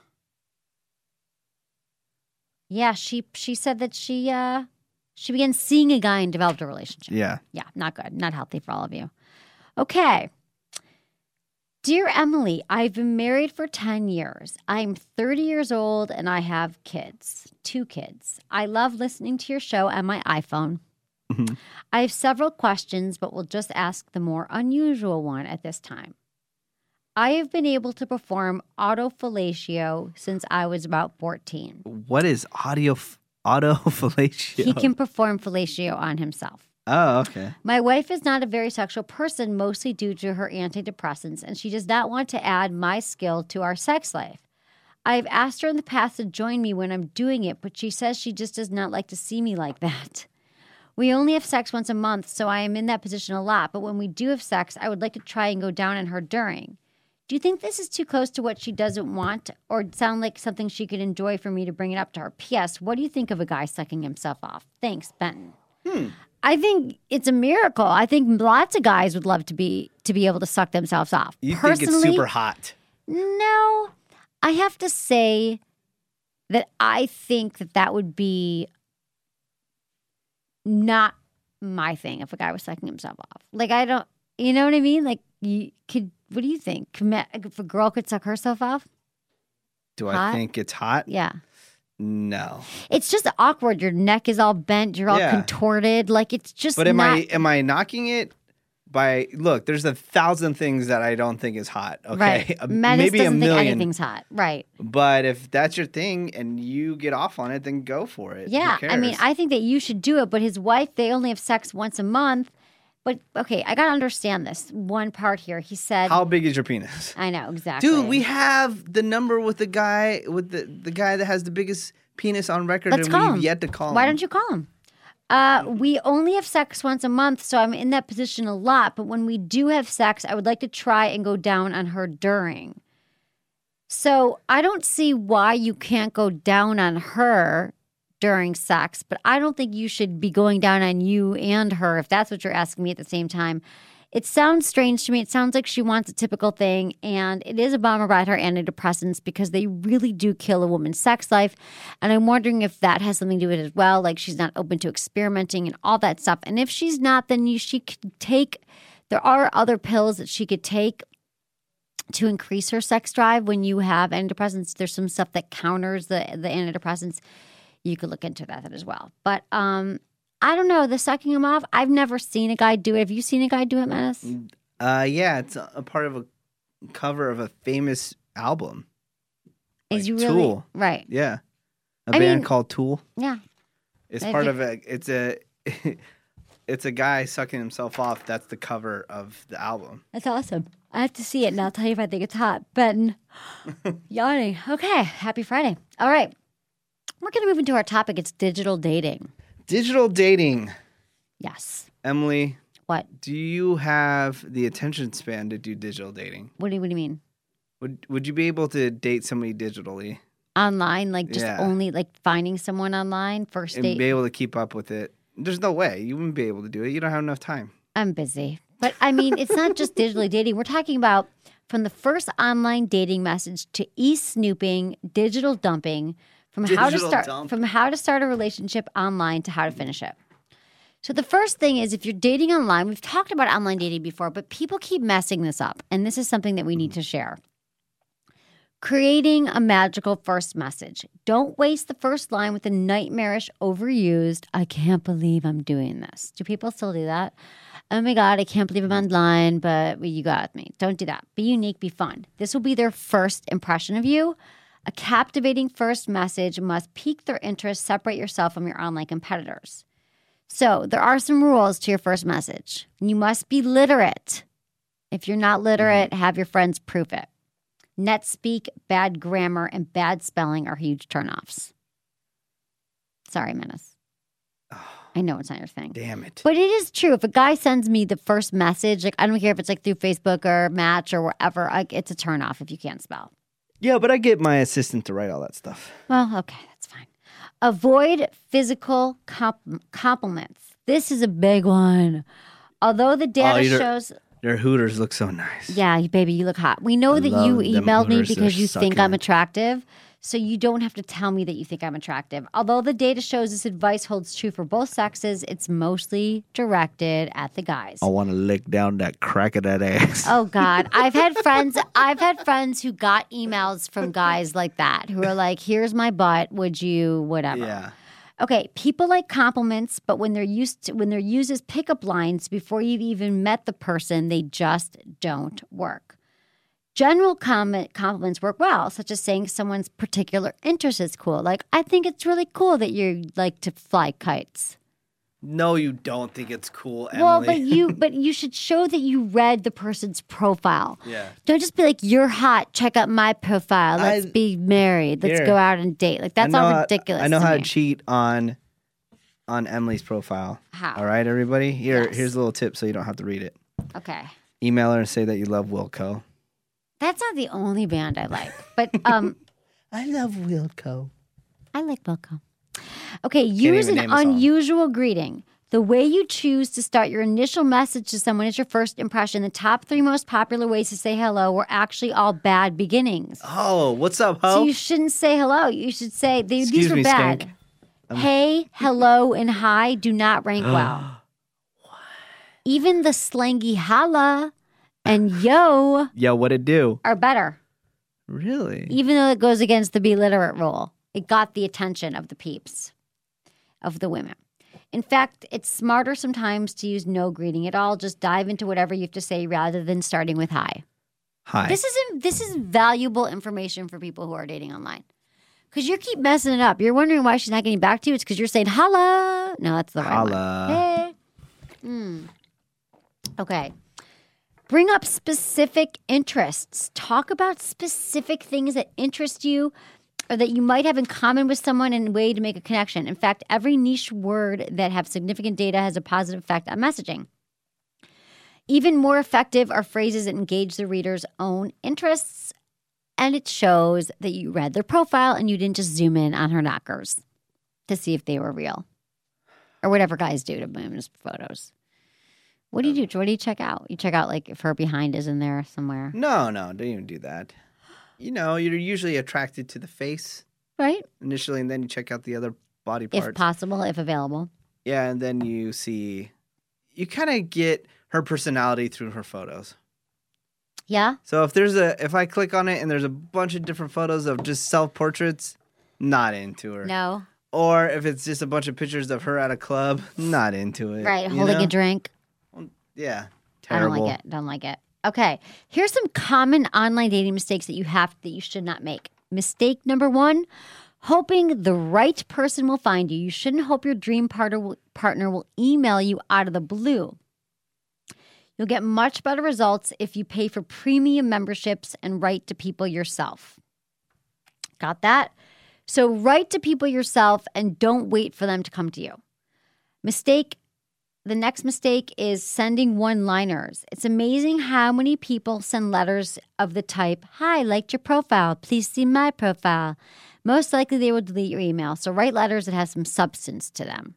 Yeah, she she said that she uh she began seeing a guy and developed a relationship. Yeah. Yeah, not good. Not healthy for all of you. Okay. Dear Emily, I've been married for ten years. I'm thirty years old and I have kids. Two kids. I love listening to your show on my iPhone. Mhm. I have several questions, but we'll just ask the more unusual one at this time. I have been able to perform autofellatio since I was about fourteen. What is audio autofellatio? He can perform fellatio on himself. Oh, okay. My wife is not a very sexual person, mostly due to her antidepressants, and she does not want to add my skill to our sex life. I have asked her in the past to join me when I'm doing it, but she says she just does not like to see me like that. We only have sex once a month, so I am in that position a lot, but when we do have sex, I would like to try and go down on her during. Do you think this is too close to what she doesn't want or sound like something she could enjoy for me to bring it up to her? P S. What do you think of a guy sucking himself off? Thanks, Benton. Hmm. I think it's a miracle. I think lots of guys would love to be to be able to suck themselves off. You Personally, think it's super hot? No. I have to say that I think that that would be not my thing if a guy was sucking himself off. Like, I don't, you know what I mean? Like, you could, what do you think? If a girl could suck herself off? Do Hot? I think it's hot? Yeah. No. It's just awkward. Your neck is all bent. You're all Yeah. contorted. Like, it's just But am not. I am I knocking it by look, there's a thousand things that I don't think is hot. Okay. Right. A- Menace Maybe a doesn't million. think anything's hot. Right. But if that's your thing and you get off on it, then go for it. Who Yeah. I mean, cares? I think that you should do it. But his wife, they only have sex once a month. But, okay, I got to understand this one part here. He said. How big is your penis? I know, exactly. Dude, we have the number with the guy with the, the guy that has the biggest penis on record, Let's and call we've him. yet to call him. Why don't you call him? Uh, we only have sex once a month, so I'm in that position a lot. But when we do have sex, I would like to try and go down on her during. So I don't see why you can't go down on her during sex, but I don't think you should be going down on you and her if that's what you're asking me at the same time. It sounds strange to me. It sounds like she wants a typical thing, and it is a bummer about her antidepressants because they really do kill a woman's sex life. And I'm wondering if that has something to do with it as well, like she's not open to experimenting and all that stuff. And if she's not, then you, she could take – there are other pills that she could take to increase her sex drive when you have antidepressants. There's some stuff that counters the, the antidepressants. You could look into that as well. But um, I don't know. The sucking him off, I've never seen a guy do it. Have you seen a guy do it, Menace? Uh, yeah, it's a, a part of a cover of a famous album. Is Like you really? Tool. Right. Yeah. A I band mean- called Tool. Yeah. It's If part you- of a. It's a. It's a guy sucking himself off. That's the cover of the album. That's awesome. I have to see it, and I'll tell you if I think it's hot. Ben, yawning. Okay. Happy Friday. All right. We're going to move into our topic. It's digital dating. Digital dating. Yes. Emily, What? do you have the attention span to do digital dating? What do you, what do you mean? Would Would you be able to date somebody digitally Online? Like just Yeah. only like finding someone online? First and date? be able to keep up with it? There's no way you wouldn't be able to do it. You don't have enough time. I'm busy. But I mean, it's not just digitally dating. We're talking about from the first online dating message to e-snooping, digital dumping, from how to Digital start dump. from how to start a relationship online to how to finish it. So the first thing is if you're dating online, we've talked about online dating before, but people keep messing this up, and this is something that we need to share. Creating a magical first message. Don't waste the first line with a nightmarish, overused, I can't believe I'm doing this. Do people still do that? Oh my God, I can't believe I'm online, but you got me. Don't do that. Be unique, be fun. This will be their first impression of you. A captivating first message must pique their interest, separate yourself from your online competitors. So there are some rules to your first message. You must be literate. If you're not literate, have your friends prove it. Net speak, bad grammar, and bad spelling are huge turnoffs. Sorry, Menace. I know it's not your thing. Damn it. But it is true. If a guy sends me the first message, like I don't care if it's like through Facebook or Match or wherever, like, it's a turnoff if you can't spell. Yeah, but I get my assistant to write all that stuff. Well, okay, that's fine. Avoid physical comp- compliments. This is a big one. Although the data Oh, you're- shows, Their Hooters look so nice. yeah, baby, you look hot. We know I that love you them emailed me Hooters. because They're you think I'm succulent. attractive. So you don't have to tell me that you think I'm attractive. Although the data shows this advice holds true for both sexes, it's mostly directed at the guys. I want to lick down that crack of that ass. Oh God, I've had friends. I've had friends who got emails from guys like that who are like, "Here's my butt. Would you whatever?" Yeah. Okay, people like compliments, but when they're used to, when they're used as pickup lines before you've even met the person, they just don't work. General comment, compliments work well, such as saying someone's particular interest is cool. Like, I think it's really cool that you like to fly kites. No, you don't think it's cool, Emily. Well, but you but you should show that you read the person's profile. Yeah. Don't just be like, you're hot, check out my profile. Let's I- be married. Let's Here. go out and date. Like, that's I know all how- ridiculous. I know to how me. to cheat on on Emily's profile. How? All right, everybody? Here, Yes. Here's a little tip so you don't have to read it. Okay. Email her and say that you love Wilco. That's not the only band I like. But um I love Wilco. I like Wilco. Okay, use even an name a song. unusual greeting. The way you choose to start your initial message to someone is your first impression. The top three most popular ways to say hello were actually all bad beginnings. Oh, what's up, So ho? you shouldn't say hello. You should say they, Excuse these were me, bad. skank. Hey, hello, and hi do not rank well. Even the slangy holla and yo Yo, what it do? are better, Really? even though it goes against the be literate rule. It got the attention of the peeps, of the women. In fact, it's smarter sometimes to use no greeting at all. Just dive into whatever you have to say rather than starting with hi. Hi. This is this is valuable information for people who are dating online. Because you keep messing it up. You're wondering why she's not getting back to you. It's because you're saying holla. No, that's the right Holla. one. Hey. Mm. Okay. Bring up specific interests. Talk about specific things that interest you or that you might have in common with someone in a way to make a connection. In fact, every niche word that have significant data has a positive effect on messaging. Even more effective are phrases that engage the reader's own interests, and it shows that you read their profile and you didn't just zoom in on her knockers to see if they were real. Or whatever guys do to women's photos. What do you do? What do you check out? You check out like if her behind is in there somewhere. No, no, don't even do that. You know, you're usually attracted to the face Right? initially, and then you check out the other body parts. If possible, if available. Yeah, and then you see, you kind of get her personality through her photos. Yeah? So if there's a, if I click on it and there's a bunch of different photos of just self portraits, not into her. No. Or if it's just a bunch of pictures of her at a club, not into it. Right. you Holding know? a drink. Yeah. I don't Terrible. like it. Don't like it. Okay. Here's some common online dating mistakes that you have that you should not make. Mistake number one, hoping the right person will find you. You shouldn't hope your dream partner will, partner will email you out of the blue. You'll get much better results if you pay for premium memberships and write to people yourself. Got that? So write to people yourself and don't wait for them to come to you. Mistake The next mistake is sending one-liners. It's amazing how many people send letters of the type, "Hi, liked your profile. Please see my profile." Most likely they will delete your email. So write letters that have some substance to them.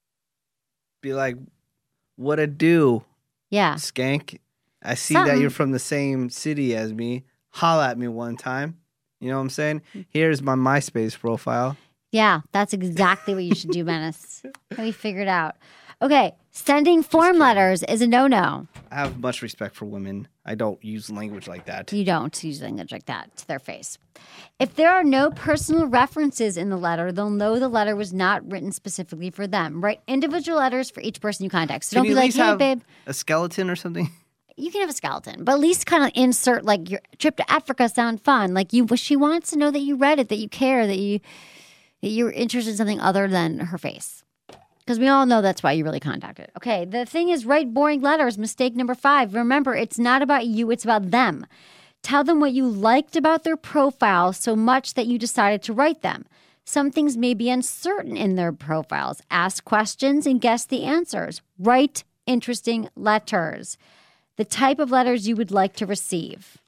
Be like, what it do, Yeah. skank? I see that Something. you're from the same city as me. Holla at me one time. You know what I'm saying? Here's my MySpace profile. Yeah, that's exactly what you should do, Menace. We figured out. Okay, sending form letters is a no-no. I have much respect for women. I don't use language like that. You don't use language like that to their face. If there are no personal references in the letter, they'll know the letter was not written specifically for them. Write individual letters for each person you contact. So Can don't you be at like, least hey, have babe. a skeleton or something? You can have a skeleton, but at least kind of insert like your trip to Africa sound fun. Like you, she wants to know that you read it, that you care, that you that you're interested in something other than her face. Because we all know that's why you really contacted. Okay, the thing is, write boring letters. Mistake number five. Remember, it's not about you, it's about them. Tell them what you liked about their profile so much that you decided to write them. Some things may be uncertain in their profiles. Ask questions and guess the answers. Write interesting letters. The type of letters you would like to receive.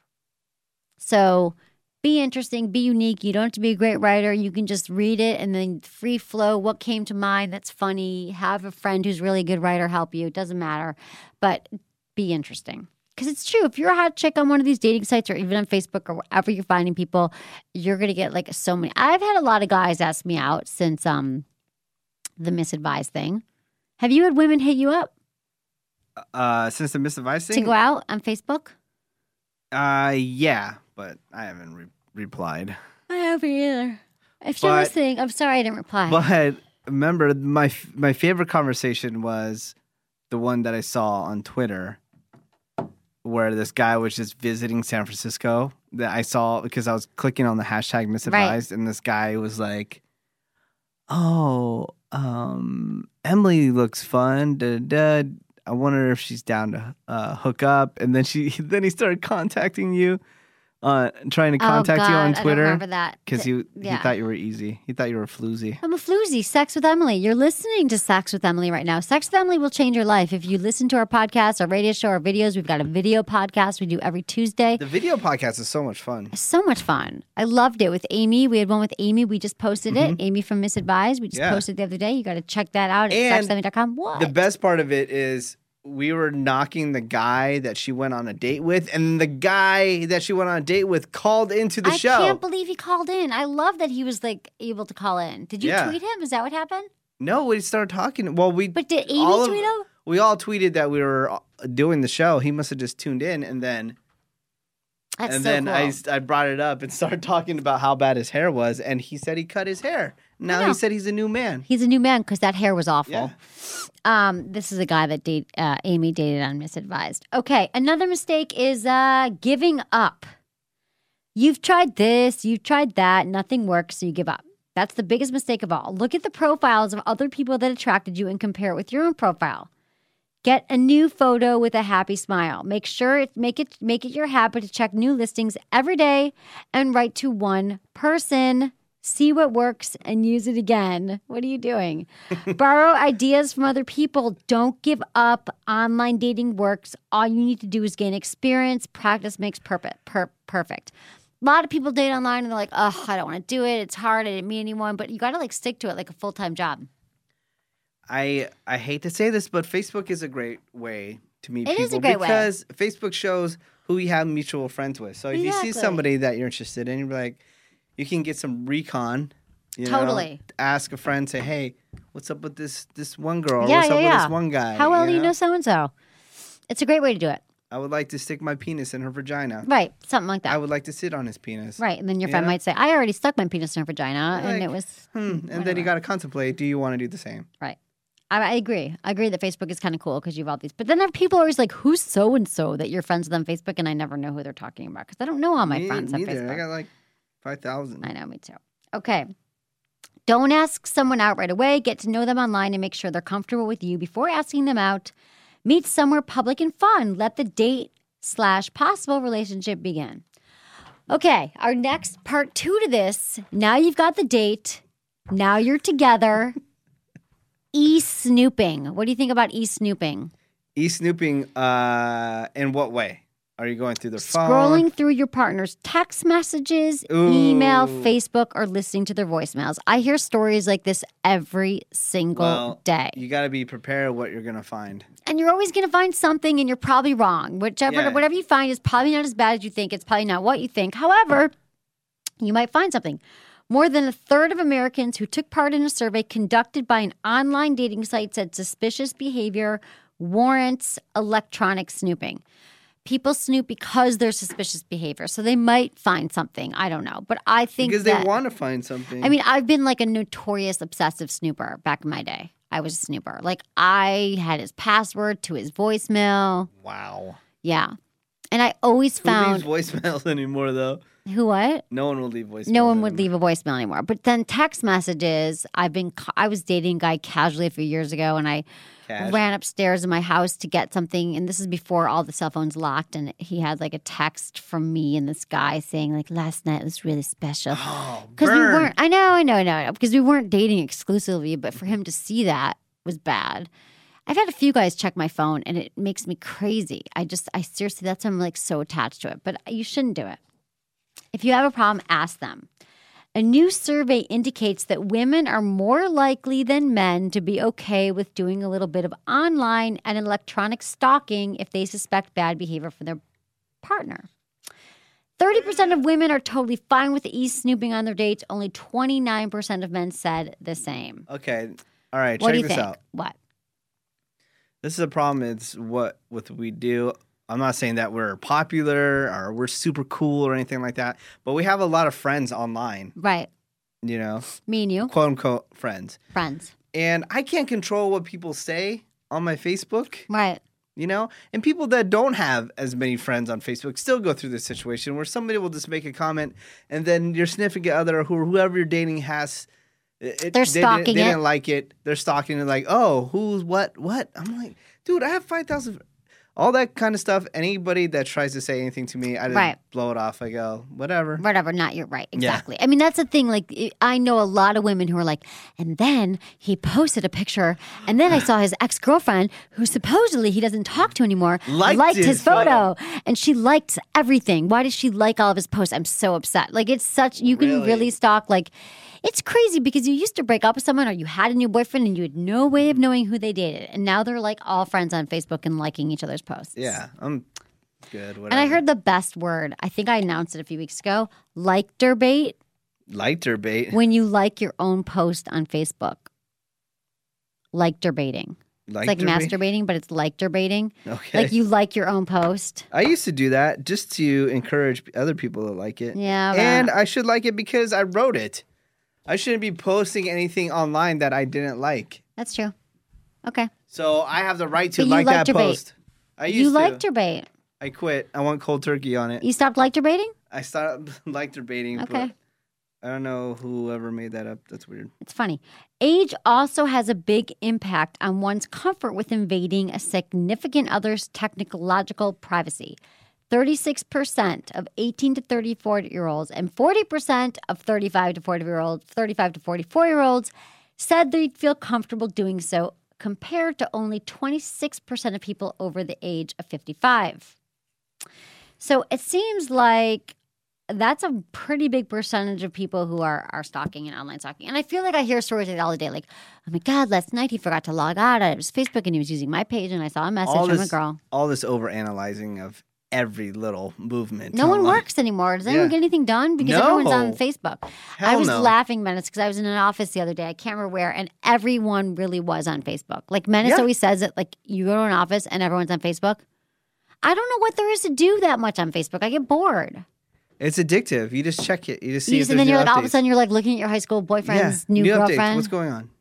So be interesting, be unique. You don't have to be a great writer. You can just read it and then free flow what came to mind that's funny. Have a friend who's really a good writer help you. It doesn't matter. But be interesting. Because it's true. If you're a hot chick on one of these dating sites or even on Facebook or wherever you're finding people, you're going to get like so many. I've had a lot of guys ask me out since um the misadvised thing. Have you had women hit you up Uh, since the misadvice to thing? go out on Facebook? Uh, yeah, but I haven't re- replied. I haven't either. If you're But- listening, I'm sorry I didn't reply. But remember my f- my favorite conversation was the one that I saw on Twitter, where this guy was just visiting San Francisco. That I saw because I was clicking on the hashtag misadvised, Right. and this guy was like, "Oh, um, Emily looks fun. Da, da, da. I wonder if she's down to uh, hook up." And then she, then he started contacting you, uh, trying to contact oh, God, you on I don't Twitter remember that. because T- he yeah. he thought you were easy. He thought you were floozy. I'm a floozy. Sex with Emily. You're listening to Sex with Emily right now. Sex with Emily will change your life. If you listen to our podcast, our radio show, our videos, we've got a video podcast we do every Tuesday. The video podcast is so much fun. So much fun. I loved it with Amy. We had one with Amy. We just posted it. Amy from Misadvised. We just Yeah. posted it the other day. You got to check that out at And sex with emily dot com. What? The best part of it is we were knocking the guy that she went on a date with, and the guy that she went on a date with called into the I show. can't believe he called in. I love that he was like able to call in. Did you Yeah. tweet him? Is that what happened? No, we started talking. Well, we But did Amy all of- tweet him? We all tweeted that we were doing the show. He must have just tuned in, and then That's and so then cool. I I brought it up and started talking about how bad his hair was, and he said he cut his hair. Now know. he said he's a new man. He's a new man because that hair was awful. Yeah. Um, this is a guy that date, uh, Amy dated on Misadvised. Okay, another mistake is uh, giving up. You've tried this, you've tried that, nothing works, so you give up. That's the biggest mistake of all. Look at the profiles of other people that attracted you and compare it with your own profile. Get a new photo with a happy smile. Make sure it make it make it your habit to check new listings every day and write to one person. See what works and use it again. What are you doing? Borrow ideas from other people. Don't give up. Online dating works. All you need to do is gain experience. Practice makes perfect. Per- perfect. A lot of people date online and they're like, oh, I don't want to do it. It's hard. I didn't meet anyone. But you got to like stick to it like a full-time job. I I hate to say this, but Facebook is a great way to meet It people is a great way. because Facebook shows who you have mutual friends with. So if you see Exactly. somebody that you're interested in, you're like, you can get some recon. You know, Totally. ask a friend, say, hey, what's up with this this one girl? Or Yeah, what's yeah, up yeah. with this one guy? How well do you know so-and-so? It's a great way to do it. I would like to stick my penis in her vagina. Right. Something like that. I would like to sit on his penis. Right. And then your You friend know? might say, I already stuck my penis in her vagina. Like, and it was, Hmm. And then you got to contemplate, do you want to do the same? right. I, I agree. I agree that Facebook is kind of cool because you have all these. But then there are people always like, who's so and so that you're friends with on Facebook? And I never know who they're talking about because I don't know all my Me friends on neither. Facebook. I got like five thousand. I know, me too. Okay. Don't ask someone out right away. Get to know them online and make sure they're comfortable with you before asking them out. Meet somewhere public and fun. Let the date slash possible relationship begin. Okay, our next part two to this. Now you've got the date. Now you're together. E-snooping. What do you think about e-snooping? E-snooping, uh, in what way? Are you going through their phone? Scrolling through your partner's text messages, Ooh. email, Facebook, or listening to their voicemails. I hear stories like this every single Well, day. You got to be prepared what you're going to find. And you're always going to find something, and you're probably wrong. Whichever, Yeah. whatever you find is probably not as bad as you think. It's probably not what you think. However, you might find something. More than a third of Americans who took part in a survey conducted by an online dating site said suspicious behavior warrants electronic snooping. People snoop because there's suspicious behavior, so they might find something. I don't know, but I think Because that, they want to find something. I mean, I've been like a notorious obsessive snooper back in my day. I was a snooper. Like I had his password to his voicemail. wow. Yeah, and I always Who found leaves voicemails anymore, though? who what. No one will leave voicemails. No one would anymore. leave a voicemail anymore. But then text messages. I've been. I was dating a guy casually a few years ago, and I Cash. ran upstairs in my house to get something. And this is before all the cell phones locked. And he had like a text from me and this guy saying like, "Last night was really special." Oh, Because we burn. weren't. I know, I know, I know. Because we weren't dating exclusively. But for him to see that was bad. I've had a few guys check my phone, and it makes me crazy. I just, I seriously, that's why I'm like so attached to it. But you shouldn't do it. If you have a problem, ask them. A new survey indicates that women are more likely than men to be okay with doing a little bit of online and electronic stalking if they suspect bad behavior from their partner. thirty percent of women are totally fine with e-snooping on their dates. Only twenty-nine percent of men said the same. Okay. All right. What check do you this think? out. What? This is a problem. It's what with we do. I'm not saying that we're popular or we're super cool or anything like that, but we have a lot of friends online, Right. you know, Me and you, quote unquote friends. friends. And I can't control what people say on my Facebook. Right. You know, and people that don't have as many friends on Facebook still go through this situation where somebody will just make a comment, and then your significant other or whoever you're dating has, it, They're they, stalking they, they it. didn't like it. They're stalking it, like, oh, who's what, what? I'm like, dude, I have five thousand. All that kind of stuff. Anybody that tries to say anything to me, I just Right. blow it off. I go, whatever. Whatever, not you're right. Exactly. I mean, that's the thing. Like, it- I know a lot of women who are like, and then he posted a picture, and then I saw his ex girlfriend, who supposedly he doesn't talk to anymore, Liked his, his photo. And she liked everything. Why does she like all of his posts? I'm so upset. Like, it's such, you can Really? really stalk. Like, it's crazy because you used to break up with someone or you had a new boyfriend and you had no way of knowing who they dated. And now they're like all friends on Facebook and liking each other's posts. Yeah, I'm good. Whatever. And I heard the best word. I think I announced it a few weeks ago. Like-der bait. Lighter bait. When you like your own post on Facebook. Like-der baiting. It's like Lighter bait? masturbating, but it's like-der baiting. Okay. Like you like your own post. I used to do that just to encourage other people to like it. Yeah, but- And I should like it because I wrote it. I shouldn't be posting anything online that I didn't like. That's true. Okay. So I have the right to But you like that liked your bait. post. I used You to. liked your bait. I quit. I want cold turkey on it. You stopped like-der baiting? I started liked her baiting. Okay. But I don't know whoever made that up. That's weird. It's funny. Age also has a big impact on one's comfort with invading a significant other's technological privacy. thirty-six percent of eighteen to thirty-four-year-olds and forty percent of thirty-five to forty-year-olds, thirty-five to forty-four-year-olds said they'd feel comfortable doing so, compared to only twenty-six percent of people over the age of fifty-five. So it seems like that's a pretty big percentage of people who are, are stalking and online stalking. And I feel like I hear stories like that all the day. Like, oh my God, last night he forgot to log out. It was Facebook and he was using my page and I saw a message All from this, a girl. all this overanalyzing of every little movement. No one online. works anymore. Does anyone Yeah. get anything done? Because No. everyone's on Facebook. I Hell was no. laughing, Menace, because I was in an office the other day. I can't remember where, and everyone really was on Facebook. Like Menace Yeah. always says that, like you go to an office and everyone's on Facebook. I don't know what there is to do that much on Facebook. I get bored. It's addictive. You just check it. You just see You if just, there's and then new you're like, all of a updates. sudden, you're like looking at your high school boyfriend's yeah. new, new girlfriend. updates. What's going on?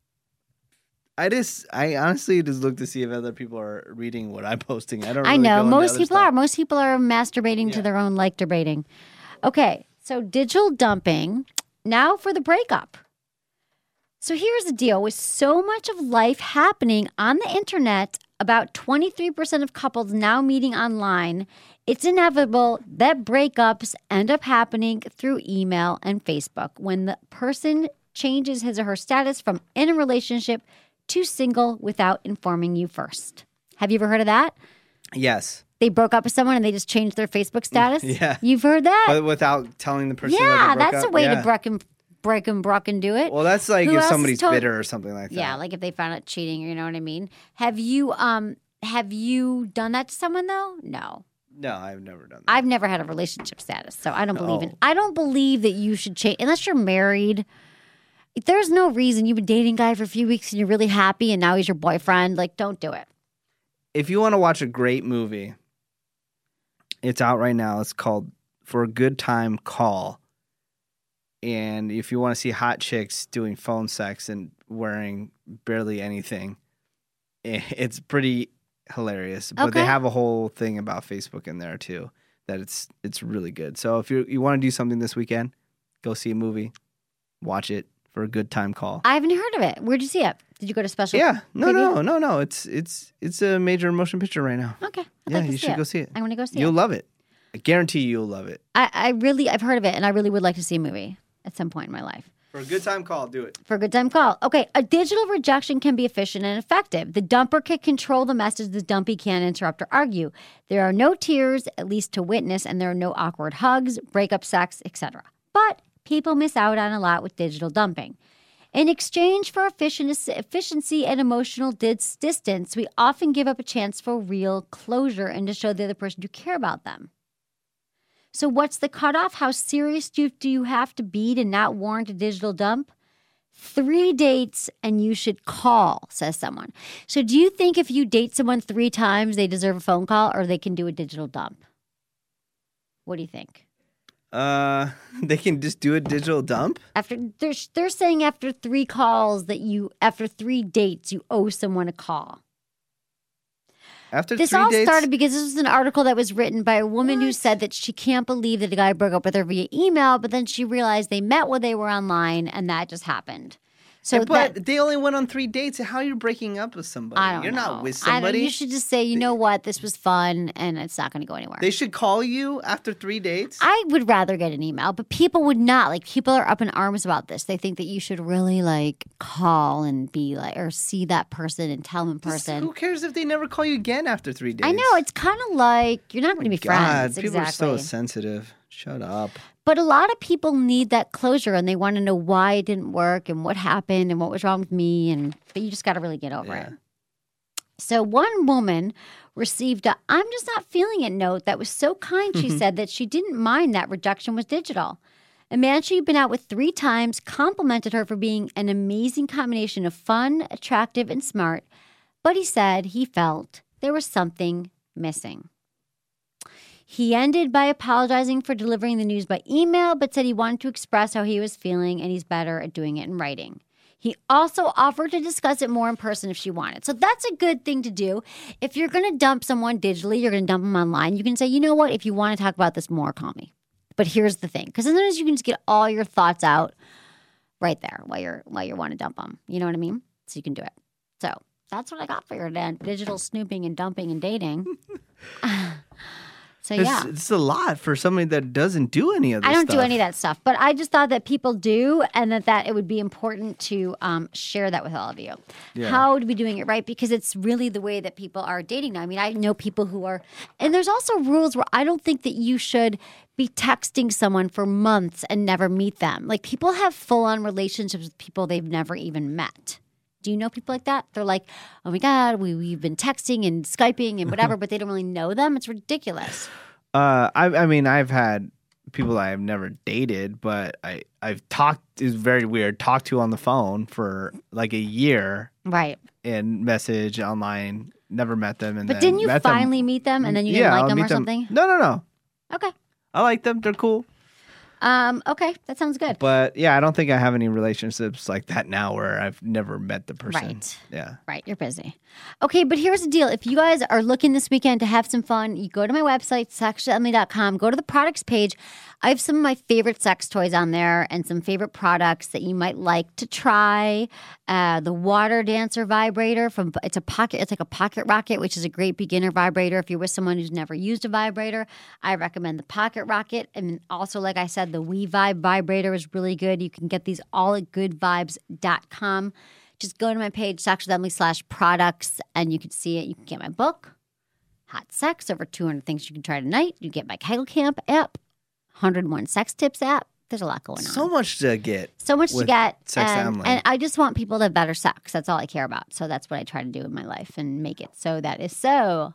I just, I honestly just look to see if other people are reading what I'm posting. I don't. Really I know go into most other people stuff. are. Most people are masturbating to Yeah. their own like debating. Okay, so digital dumping. Now for the breakup. So here's the deal: with so much of life happening on the internet, about twenty-three percent of couples now meeting online, it's inevitable that breakups end up happening through email and Facebook when the person changes his or her status from in a relationship to single without informing you first. Have you ever heard of that? Yes, They broke up with someone and they just changed their Facebook status? Yeah. You've heard that? but without telling the person. yeah, that they broke that's up. a way yeah. to break and break and brook and do it. Well, that's like Who if else has somebody's told- bitter or something like that. Yeah, like if they found out cheating, you know what I mean? Have you um have you done that to someone though? No. No, I've never done that. I've never had a relationship status, so I don't believe in Oh. I don't believe that you should change unless you're married. There's no reason you've been dating a guy for a few weeks and you're really happy and now he's your boyfriend. Like, don't do it. If you want to watch a great movie, it's out right now. It's called For a Good Time Call. And if you want to see hot chicks doing phone sex and wearing barely anything, i- it's pretty hilarious. But they Okay. have a whole thing about Facebook in there too. That it's it's really good. So if you you want to do something this weekend, go see a movie, watch it for a good time call. I haven't heard of it. Where'd you see it? Did you go to special? Yeah, no, preview? no, no, no. It's it's it's a major motion picture right now. Okay. I'd Yeah, like to you see should it. go see it. I'm gonna go see You'll it. love it. I guarantee you you'll love it. I, I really I've heard of it and I really would like to see a movie at some point in my life. For a good time call, do it. For a good time call. Okay, a digital rejection can be efficient and effective. The dumper can control the message, the dumpy can't interrupt or argue. There are no tears, at least to witness, and there are no awkward hugs, breakup sex, et cetera. But people miss out on a lot with digital dumping. In exchange for efficiency, efficiency and emotional dis- distance, we often give up a chance for real closure and to show the other person you care about them. So what's the cutoff? How serious do, do you have to be to not warrant a digital dump? Three dates and you should call, says someone. So do you think if you date someone three times, they deserve a phone call or they can do a digital dump? What do you think? Uh, they can just do a digital dump? After they're they're saying after three calls that you after three dates you owe someone a call. After this three all dates? started because this was an article that was written by a woman What? who said that she can't believe that a guy broke up with her via email, but then she realized they met while they were online, and that just happened. So Yeah, but that, they only went on three dates. How are you breaking up with somebody? I don't You're know. not with I don't- somebody. You should just say, you know what, this was fun, and it's not going to go anywhere. They should call you after three dates? I would rather get an email, but people would not. Like, people are up in arms about this. They think that you should really, like, call and be like, or see that person and tell them in Just person. Who cares if they never call you again after three dates? I know. It's kind of like you're not going to be God, friends. people exactly. are so sensitive. Shut up. But a lot of people need that closure, and they want to know why it didn't work and what happened and what was wrong with me. And but you just got to really get over Yeah. it. So one woman received a "I'm just not feeling it" note that was so kind. She said that she didn't mind that rejection was digital. A man she'd been out with three times complimented her for being an amazing combination of fun, attractive, and smart. But he said he felt there was something missing. He ended by apologizing for delivering the news by email, but said he wanted to express how he was feeling and he's better at doing it in writing. He also offered to discuss it more in person if she wanted. So that's a good thing to do. If you're going to dump someone digitally, you're going to dump them online. You can say, you know what, if you want to talk about this more, call me. But here's the thing, because sometimes you can just get all your thoughts out right there while you're while you want to dump them. You know what I mean? So you can do it. So that's what I got for you today. Digital snooping and dumping and dating. So It's, yeah. it's a lot for somebody that doesn't do any of this I don't do stuff. any of that stuff, but I just thought that people do, and that, that it would be important to um, share that with all of you. Yeah. How to be doing it right, because it's really the way that people are dating now. I mean, I know people who are, and there's also rules where I don't think that you should be texting someone for months and never meet them. Like, people have full-on relationships with people they've never even met. Do you know people like that? They're like, oh my God, we, we've been texting and Skyping and whatever, but they don't really know them. It's ridiculous. Uh, I, I mean, I've had people that I've never dated, but I, I've talked, it's very weird, talked to on the phone for like a year Right. and message online, never met them. And But then didn't you met them. finally meet them and then you yeah, didn't like I'll them meet or them. something? No, no, no. Okay. I like them. They're cool. Um, okay. That sounds good. But yeah, I don't think I have any relationships like that now where I've never met the person. Right. Yeah. Right, you're busy. Okay, but here's the deal. If you guys are looking this weekend to have some fun, you go to my website, sex emily dot com, go to the products page. I have some of my favorite sex toys on there and some favorite products that you might like to try. Uh, the Water Dancer vibrator from it's a pocket, it's like a pocket rocket, which is a great beginner vibrator. If you're with someone who's never used a vibrator, I recommend the Pocket Rocket. And also, like I said, the We Vibe vibrator is really good. You can get these all at good vibes dot com. Just go to my page, Sex with Emily slash products, and you can see it. You can get my book, Hot Sex, over two hundred things you can try tonight. You get my Kegel Camp app, one hundred one sex tips app. There's a lot going on. So much to get. So much to with get. Sex and, Emily. and I just want people to have better sex. That's all I care about. So that's what I try to do in my life and make it so that is so.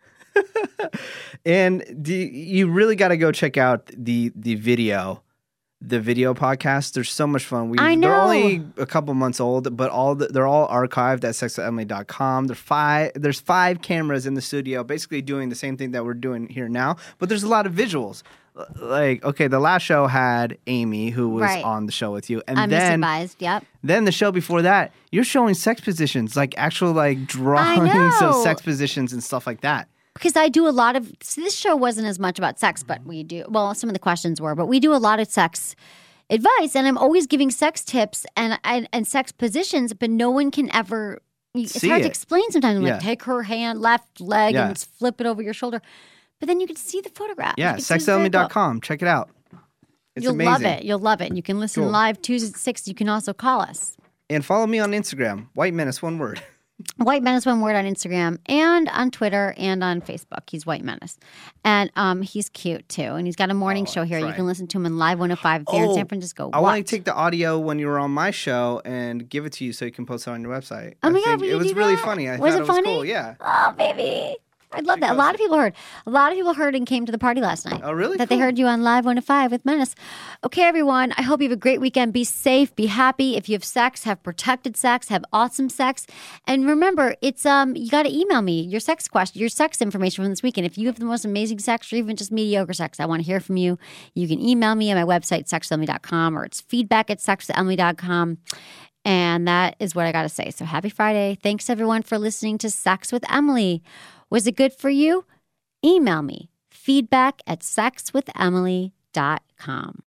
And do, you really got to go check out the the video. The video podcast, they're so much fun. We, I know. They're only a couple months old, but all the, they're all archived at sex with emily dot com. They're five, there's five cameras in the studio basically doing the same thing that we're doing here now, but there's a lot of visuals. Like, okay, the last show had Amy, who was Right. on the show with you. And I'm then, misadvised. Yep. then the show before that, you're showing sex positions, like actual like drawings know. of sex positions and stuff like that. Because I do a lot of see, this show wasn't as much about sex, but we do well, some of the questions were, but we do a lot of sex advice, and I'm always giving sex tips and and, and sex positions, but no one can ever it's See hard it. to explain sometimes. I'm Yeah. like, take her hand, left leg, Yeah. and flip it over your shoulder. But then you can see the photograph. Yeah, sex with emily dot com. Check it out. It's You'll amazing. love it. You'll love it. And you can listen Cool. live Tuesdays at six. You can also call us. And follow me on Instagram, White Menace, one word. White Menace, one word on Instagram and on Twitter and on Facebook. He's White Menace. And um, he's cute too. And he's got a morning Oh, show here. that's You right. can listen to him in Live one oh five if you're in Oh, San Francisco. I What? want to take the audio when you were on my show and give it to you so you can post it on your website. Oh my I God, think will it you was do really that? funny. I Was thought it it was funny? cool. Yeah. Oh, baby. I love that. A lot of people heard. A lot of people heard and came to the party last night. Oh, really? That Cool. they heard you on Live one oh five with Menace. Okay, everyone. I hope you have a great weekend. Be safe. Be happy. If you have sex, have protected sex. Have awesome sex. And remember, it's um you got to email me your sex question, your sex information from this weekend. If you have the most amazing sex or even just mediocre sex, I want to hear from you. You can email me at my website, sex with emily dot com, or it's feedback at sex with emily dot com. And that is what I got to say. So happy Friday. Thanks, everyone, for listening to Sex with Emily. Was it good for you? Email me, feedback at sex with emily dot com.